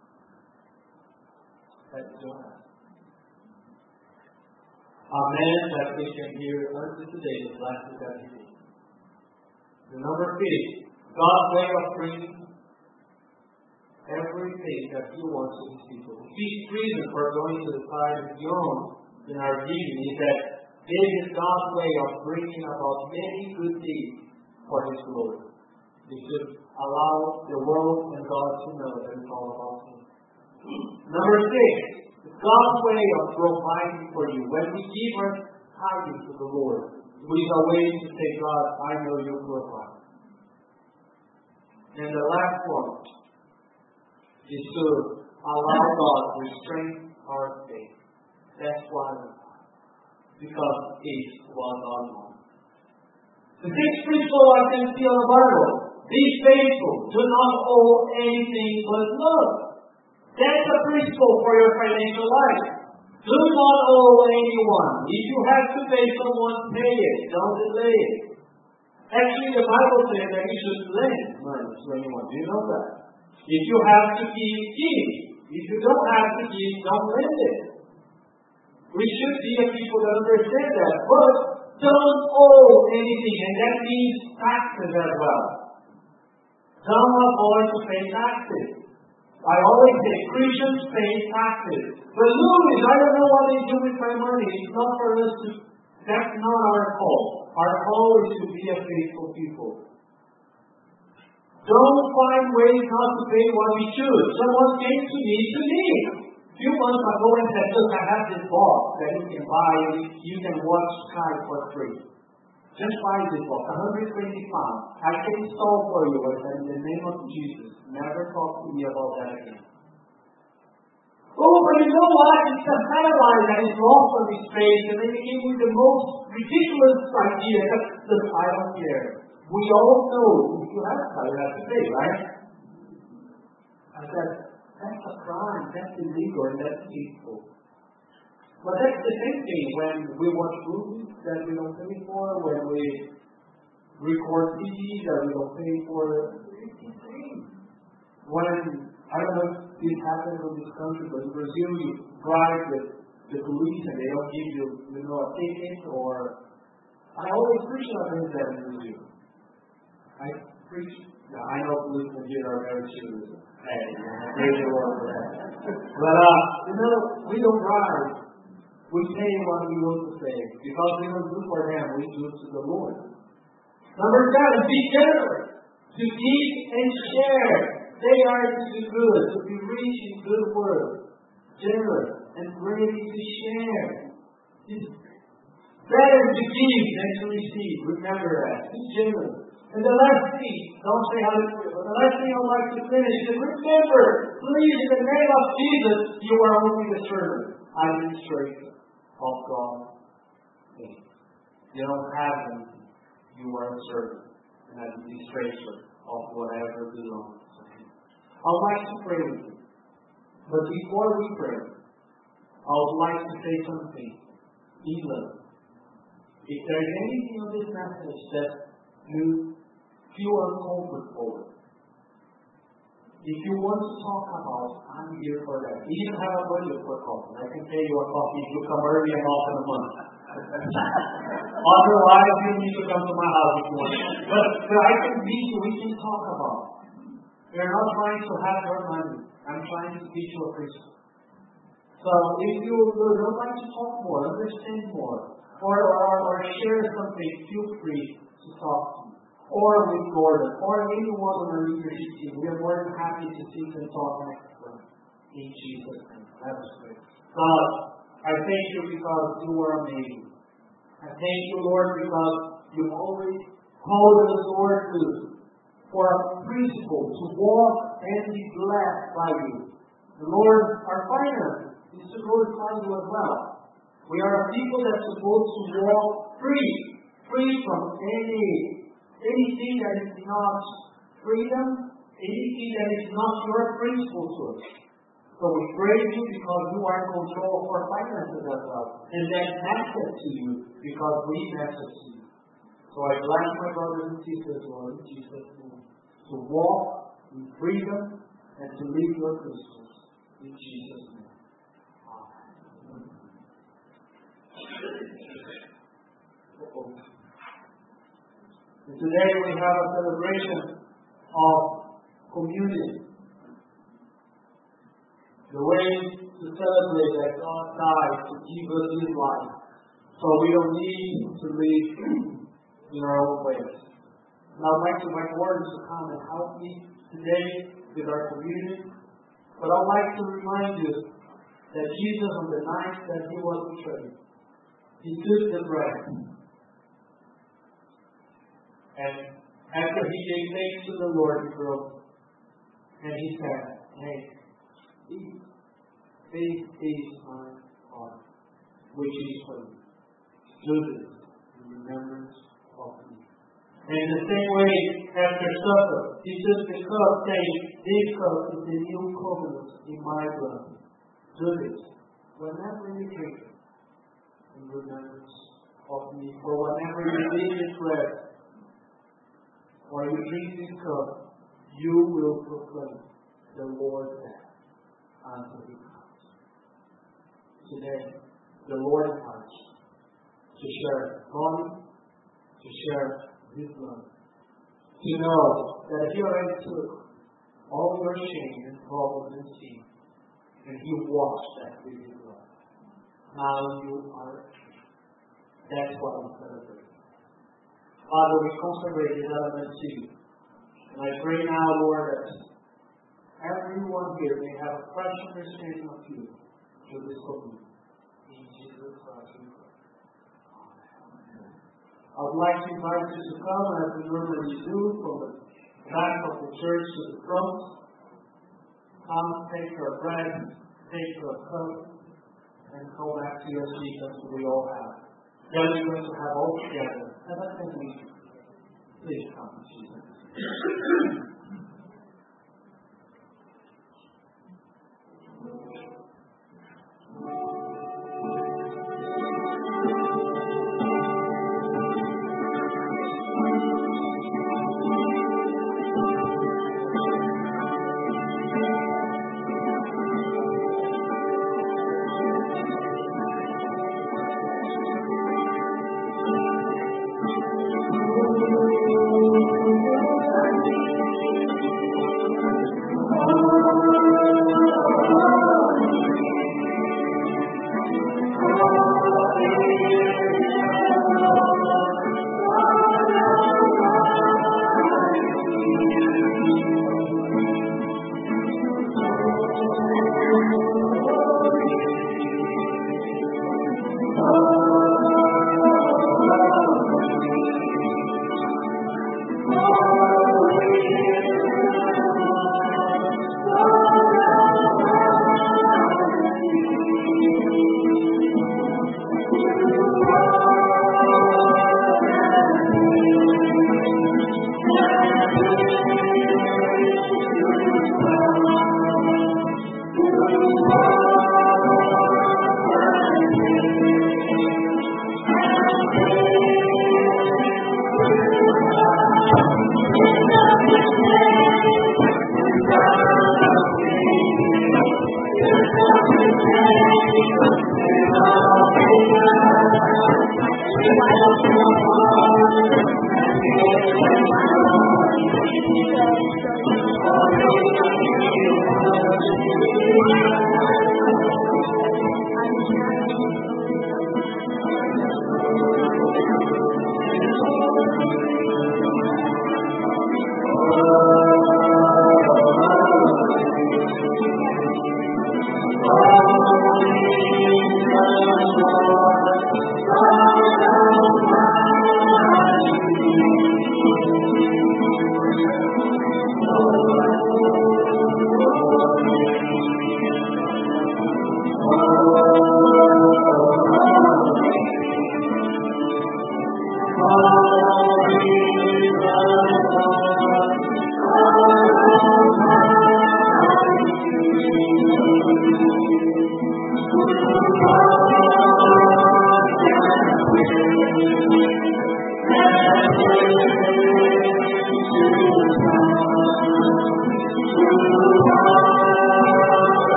That's Jonah. A man that we can hear unto today is last that he did. The number fifty, God's way of bringing everything that he wants to his people. The fifth reason for going to the side beyond in our vision is that this is God's way of bringing about many good deeds for his glory. We should allow the world and God to know that it's all about him. Number six, it's God's way of providing for you. When we give our tithing to the Lord, we are waiting to say, God, I know you provide. And the last one is to allow God to strengthen our faith. That's why, because it's what God wants. The sixth principle I can see on the Bible, be faithful, do not owe anything but love. That's a principle for your financial life. Do not owe anyone. If you have to pay someone, pay it. Don't delay it. Actually, the Bible says that you should lend money to anyone. Do you know that? If you have to give, give. If you don't have to give, don't lend it. We should be a people that understand that. But don't owe anything, and that means taxes as well. Don't avoid to pay taxes. I always say Christians pay taxes. But Louis, I don't know what they do with my money. It's not for us to, that's not our call. Our call is to be a faithful people. Don't find ways not to pay what we should. Someone came to me to me a few months ago and said, look, I have this box that you can buy and you can watch Sky for free. Just buy this box, one hundred twenty pounds. I can install for you, but in the name of Jesus, never talk to me about that again. Oh, but you know what? It's a satellite that is lost on this space, and they came with the most ridiculous idea. Look, I don't care. We all know if you have a car, you have to pay, right? I said, that's a crime, that's illegal, and that's hateful. But that's the same thing when we watch movies that we don't pay for, when we record C Ds that we don't pay for. It's the same. When, I don't know if this happens in this country, but in Brazil you drive with the police and they don't give you, you know, a ticket or... I always preach about that in Brazil. I preach... Now, I know policemen here are very serious. Hey, I praise the Lord for that. But, uh, you know, we don't drive. We pay what we want to pay. Because we don't do for them, we do to the Lord. Number seven, be generous. To give and share. They are to do good, to be rich in good works. Generous and ready to share. It's better to give than to receive. Remember that. Be generous. And the last thing, don't say hallelujah, but the last thing I'd like to finish is remember, please, in the name of Jesus, you are only the servant, administrator of God. You don't have anything. You are a servant, an administrator of whatever belongs to Him. I'd like to pray with you. But before we pray, I would like to say something. England, if there is anything on this message that you feel uncomfortable with, if you want to talk about, I'm here for that. We even have a budget for coffee. I can pay you a coffee if you come early and often a month. Otherwise, you need to come to my house if you want. But, but I can meet you, we can talk about it. We are not trying to have your money. I'm trying to teach you a principle. So if you would like to talk more, understand more, or, or, or share something, feel free to talk to me. Or with Gordon, or anyone on our leadership team. We are more than happy to sit and talk next time. In Jesus' name. Let us pray. God, I thank you because you are amazing. I thank you, Lord, because you always called us, Lord, to, for a principle to walk and be blessed by you. The Lord, our finance is to glorify you as well. We are a people that are supposed to walk free, free from any anything that is not freedom, anything that is not your principle to us. So we praise you because you are in control of our finances as well. And that matters to you because we matter to you. So I bless my brothers and sisters, Lord, in Jesus' name, to walk in freedom and to live your principles. In Jesus' name. Amen. And today we have a celebration of communion. The way to celebrate that God died to give us His life. So we don't need to live in our own ways. And I'd like to invite Gordon to come and help me today with our communion. But I'd like to remind you that Jesus, on the night that He was betrayed, He took the bread. And after He gave thanks to the Lord, He broke. And He said, hey, eat. This is my heart, which is for you. Do this in remembrance of me. And in the same way, after supper, He took the cup, saying, this cup is the new covenant in my blood. Do this whenever you drink it in remembrance of me. For whenever you eat this bread, or you drink this cup, you will proclaim the Lord's death until He comes. Today, the Lord invites you to share His body, to share His blood, to know that He already took all your shame and problems and sin, and He washed that with His blood. Now you are free. That's what we celebrate. Father, we consecrate this element to you. And I pray now, Lord, that everyone here may have a fresh understanding of you through this communion. In Jesus Christ we pray. Amen. I would like to invite you to come as we normally do from the back of the church to the front. Come, take your bread, take your cup, and come back to your seat as we all have. Then we're going to have all together. And I think we please come, Jesus.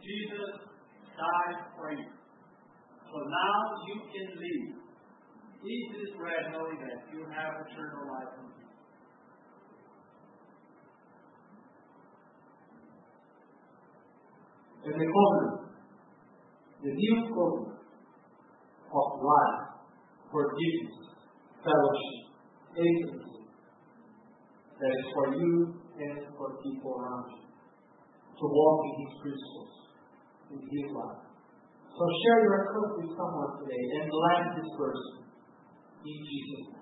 Jesus died for you. So now you can live. Eat this bread knowing that you have eternal life in you. And the covenant, the new covenant of life, forgiveness, fellowship, agency, that is for you and for people around you, to walk in His principles, in His life. So share your cup with someone today and bless this person in Jesus' name.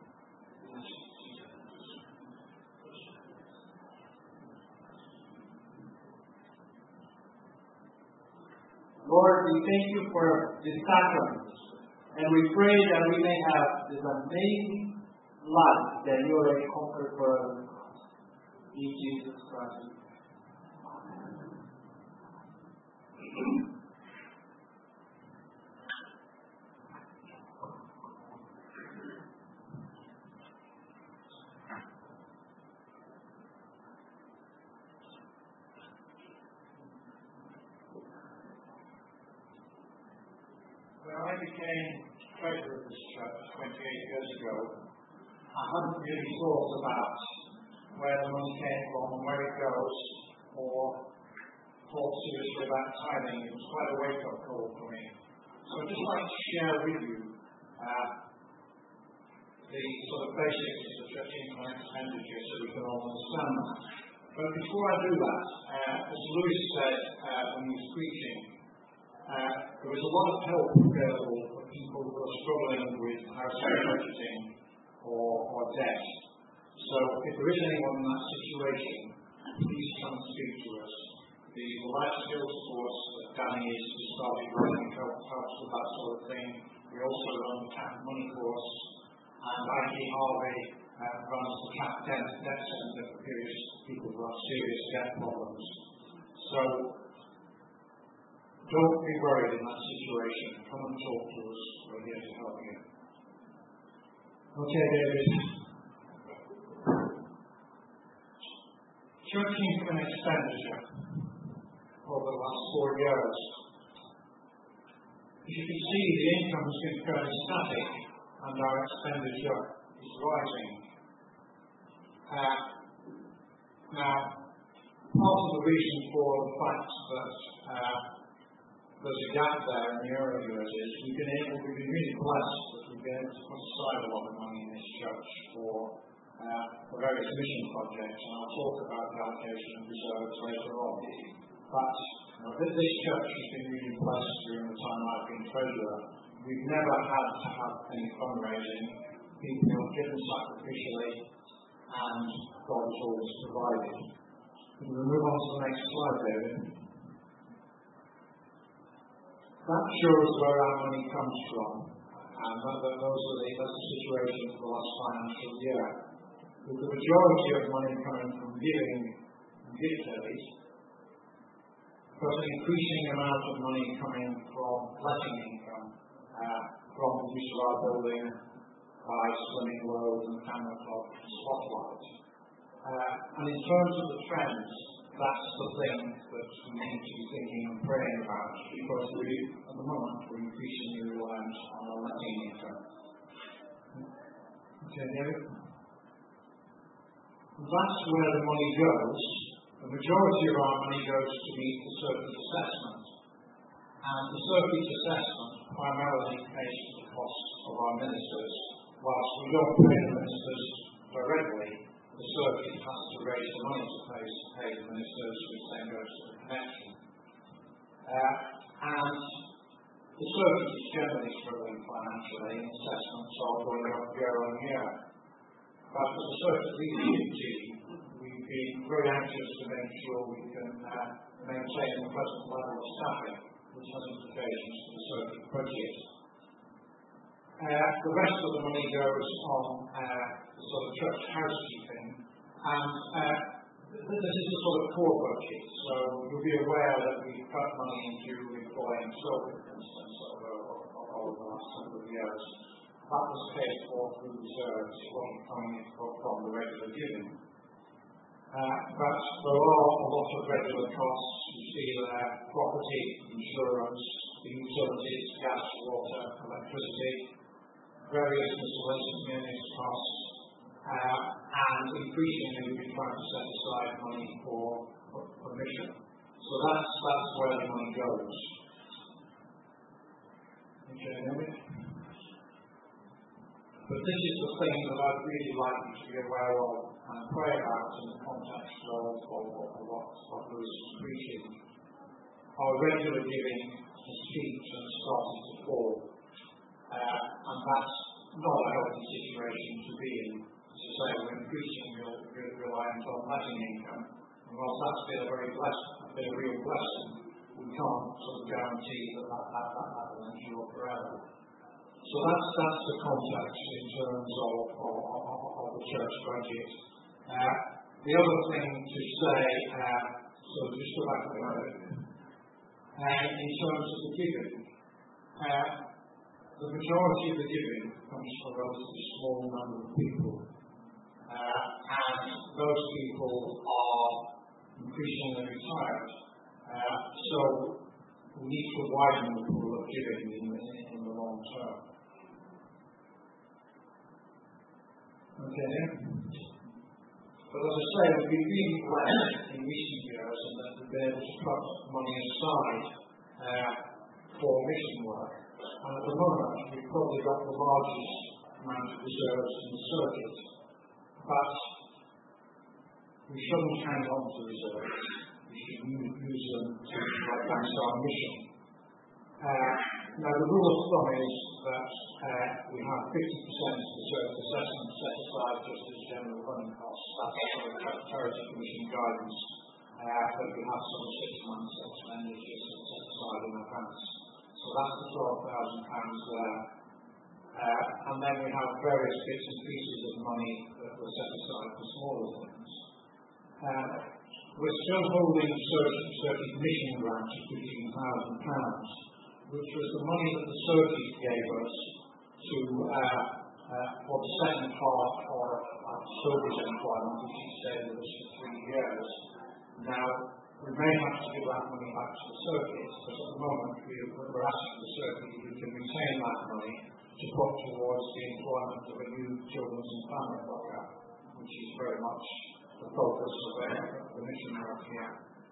Lord, we thank you for this sacrament, and we pray that we may have this amazing life that you already conquered for us. In Jesus Christ. Amen. When I became treasurer of this church twenty-eight years ago, I hadn't really thought about where the money came from and where it goes, or thought seriously about tithing. It was quite a wake-up call for me. So I'd just like to share with you uh, the sort of basics of the church income expenditure so we can all understand that. But before I do that, uh, as Lewis said uh, when he was preaching, uh, there was a lot of help available for people who are struggling with household budgeting or, or debt. So if there is anyone in that situation, please come and speak to us. The, the life skills course that Danny has started running helps with that sort of thing. We also run the Cap Money course, and I T Harvey uh, runs the Cap Debt Debt Centre for serious people who have serious debt problems. So don't be worried in that situation. Come and talk to us. We're here to help you. Okay, David. Church income expenditure over the last four years. As you can see, the income has been fairly static and our expenditure is rising. Uh, now, part of the reason for the fact that uh, there's a gap there in the early years is we've been able, we've been really blessed that we've been able to put aside a lot of money in this church for Uh, for various mission projects, and I'll talk about the allocation of reserves later on. But you know, this church has been really blessed during the time I've been treasurer. We've never had to have any fundraising. People have given sacrificially, and God has always provided. Can we move on to the next slide, David? That shows where our money comes from, and that, that those are the, that's the situation for the last financial year. With the majority of money coming from giving and gift levies, but an increasing amount of money coming from letting income uh, from the use of our building by Swimming World and Camera Club Spotlight. Uh, and in terms of the trends, that's the thing that we need to be thinking and praying about, because we, at the moment, we're increasingly reliant on our letting income. Okay, David? That's where the money goes. The majority of our money goes to meet the circuit assessment. And the circuit assessment primarily pays for the costs of our ministers. Whilst we don't pay the ministers directly, the circuit has to raise the money to pay, to pay the ministers, which then goes to the connection. Uh, and the circuit is generally struggling financially, and assessments are going up year on year. But as a circuit leadership team, we've been very anxious to make sure we can uh, maintain the present level of staffing, which has implications for the circuit budget. Uh, the rest of the money goes on uh, the sort of church housekeeping, and uh, this is the sort of core budget. So you'll be aware that we've cut money into employing children, for instance, over, over the last couple of years. That was paid for through reserves, it wasn't coming in from the regular giving. Uh, but there are a lot of regular costs. You see there property, insurance, the utilities, gas, water, electricity, various miscellaneous costs, uh, and increasingly we've been trying to set aside money for, for, for mission. So that's, that's where the money goes. Okay, but this is the thing that I'd really like you to be aware of and pray about in the context of, of, of what, what Lewis is preaching. Our regular giving has peaked and started to fall, uh, and that's not a healthy situation to be in. As I say, we're increasingly reliant on letting income, and whilst that's been a very blessed, been a real blessing, we can't sort of guarantee that that, that, that, that will endure forever. So that's, that's the context in terms of, of, of, of the church budget. Uh, the other thing to say, uh, so just go back to the other, uh, in terms of the giving, uh, the majority of the giving comes from a relatively small number of people, uh, and those people are increasingly retired. Uh, so we need to widen the pool of giving in the, in the long term. Okay. But as I say, we've been really blessed in recent years and that we've been able to put money aside uh, for mission work. And at the moment, we've probably got the largest amount of reserves in the circuit. But we shouldn't hang on to reserves. We should use them to advance our mission. Uh, now, the rule of thumb is that uh, we have fifty percent of the service assessment set aside just as general running costs. That's sort of Charity Commission guidance, uh, but we have some six months expenditures set aside in advance. So that's the twelve thousand pounds there. Uh, and then we have various bits and pieces of money that were set aside for smaller things. Uh, we're still holding the circuit mission grant of fifteen thousand pounds. Which was the money that the circuit gave us to, uh, uh, for the second part of our service employment, which he stayed with us for three years. Now, we may have to give that money back to the circuit, because at the moment we, we're asking the circuit if we can retain that money to put towards the employment of a new children's and family program, which is very much the focus of the mission work here.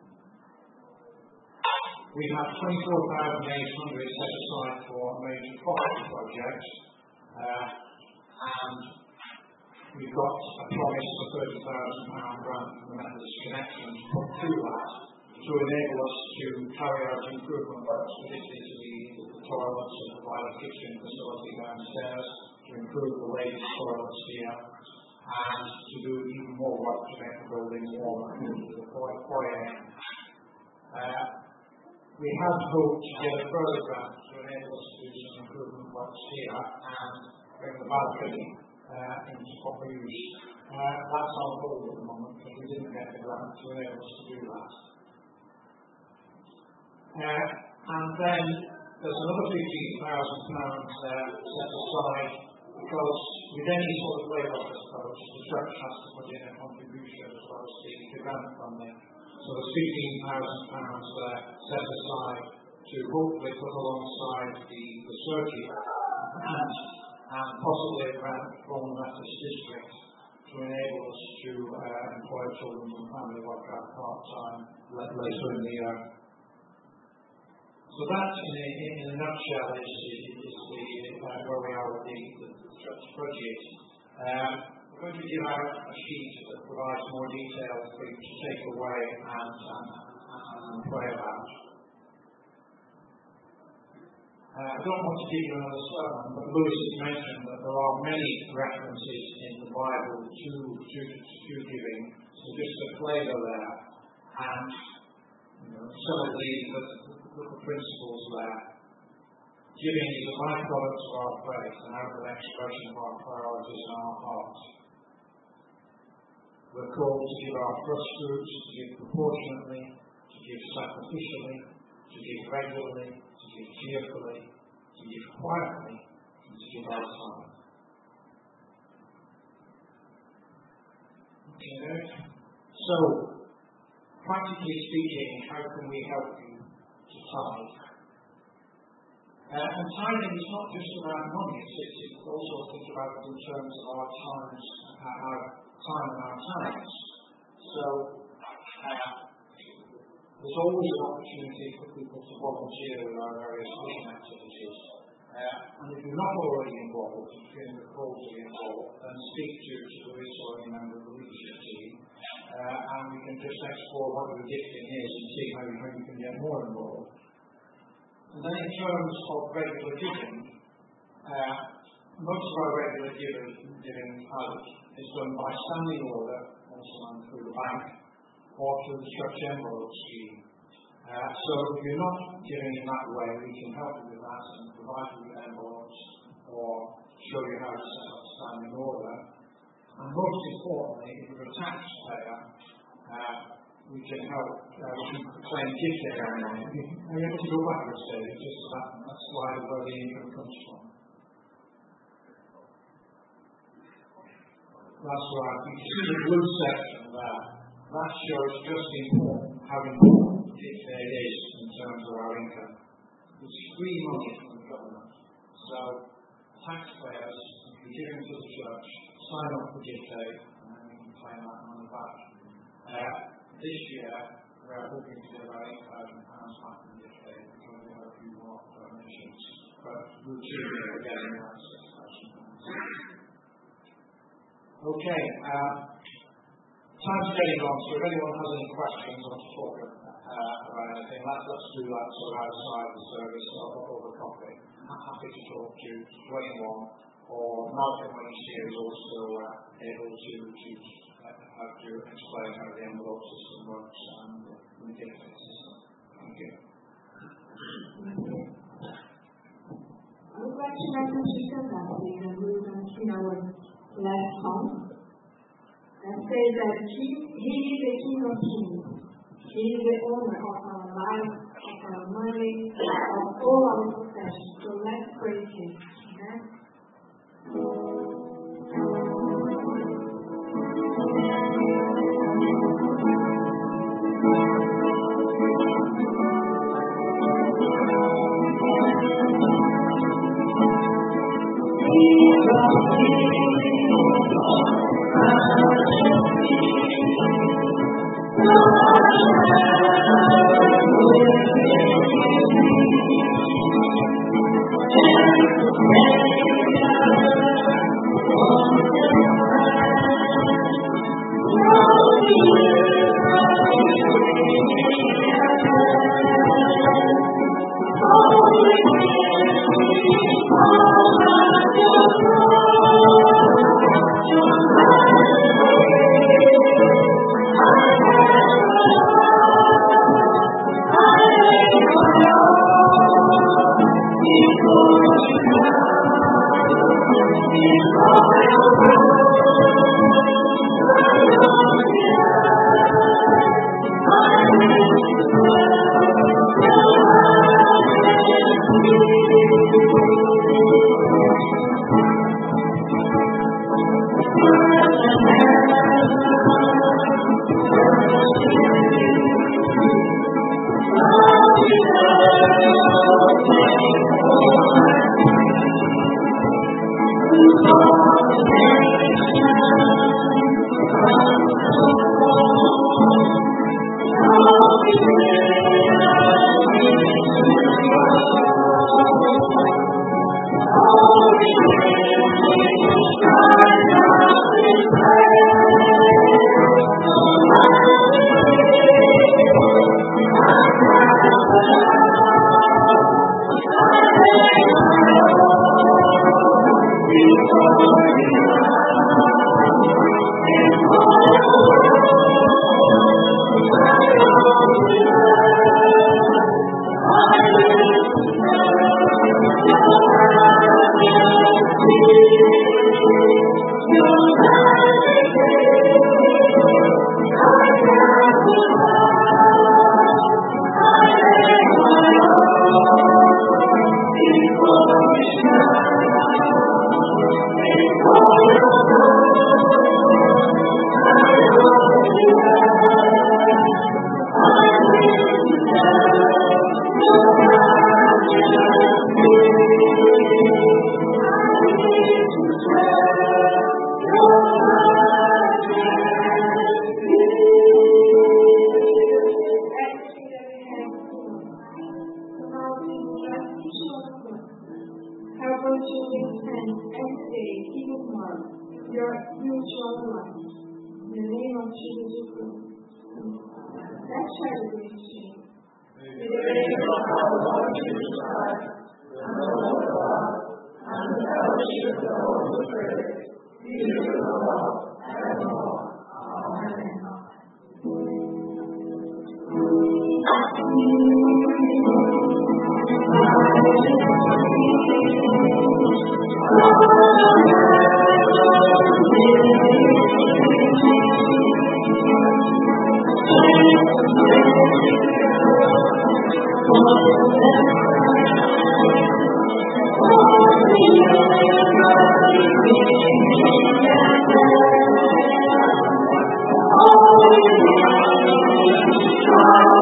We have twenty-four thousand eight hundred set aside for a major property project, uh, and we've got a promise of thirty thousand pounds grant from the Methodist Connection to put through that to enable us to carry out improvement works, particularly to the, the toilets and provide a kitchen facility downstairs, to improve the ladies' toilets here, and to do even more work to make the building warmer to the foyer. Uh, We had hoped to get a further grant to enable us to do some improvement works here and bring the balcony uh, into proper use. Uh, that's on hold at the moment because we didn't get the grant to enable us to do that. Uh, and then there's another fifteen thousand pounds uh, set aside because with any sort of labour approach, the church has to put in a contribution as well as the grant funding. So there's fifteen thousand pounds there set aside to hopefully put alongside the, the circuit and, and possibly a grant from the Methodist District to enable us to uh, employ children and family worker part-time later in the year. So that, in a, in a nutshell, is, is the, uh, where we are with the, the, the church budget. Um, We're going to give out a sheet that provides more details for you to take away and, and, and pray about. Uh, I don't want to give you another sermon, but Lewis has mentioned that there are many references in the Bible to, to, to giving, so just a flavour there, and you know, some of the, the, the principles there. Giving is a byproduct of our faith, an outward expression of our priorities in our hearts. We're called to give our first fruits, to give proportionately, to give sacrificially, to give regularly, to give cheerfully, to give quietly, and to give our time. Okay. So, practically speaking, how can we help you to tithe. Uh, and tithing is not just about money, it's, it's also think about it in terms of our times, uh, our time and our talents. So uh, there's always an opportunity for people to volunteer with our various mission activities. Uh, and if you're not already involved, if you're in the call to be involved, then speak to, to the resource member of the leadership team, uh, and we can just explore what your gifting is and see how you, how you can get more involved. And then in terms of regular giving, uh, most of our regular giving, giving out is done by standing order, also done through the bank, or through the church envelope scheme. Uh, so if you're not giving in that way, we can help you with that and provide you with envelopes or show you how to set up standing order. And most importantly, if you're a taxpayer, uh, we can help uh, we can claim gift aid on that. I'm able to go back a stage, just that, that slide of where the income comes from. That's right. You can see the blue section there. That shows just important, how important gift aid is in terms of our income. It's free money from the government. So taxpayers, if you're giving to the church, sign up for gift aid, and then we can claim that money back. Uh, This year, we are hoping to get about eight thousand pounds back in gift aid because we have a few more donations. But we'll see we're getting around six thousand pounds. Okay, uh, time's getting on, so if anyone has any questions or to talk uh, about anything, let's, let's do that sort of outside the service or over coffee. I'm happy to talk to you to anyone, or Malcolm when he's here is also uh, able to, to how to explain how the envelope system works and the gift system. Thank you. I would like to mention Jesus that we can move on to our last song. That says that he, he is the King of Kings. He is the owner of our life, of our money, of all our possessions. So let's praise him. Amen. your future life. In the name of Jesus Christ. Let's try to do this. In the name of our Lord Jesus Christ, and the Lord God, and the fellowship of the Holy Spirit, be with us all and all. Amen. Oh,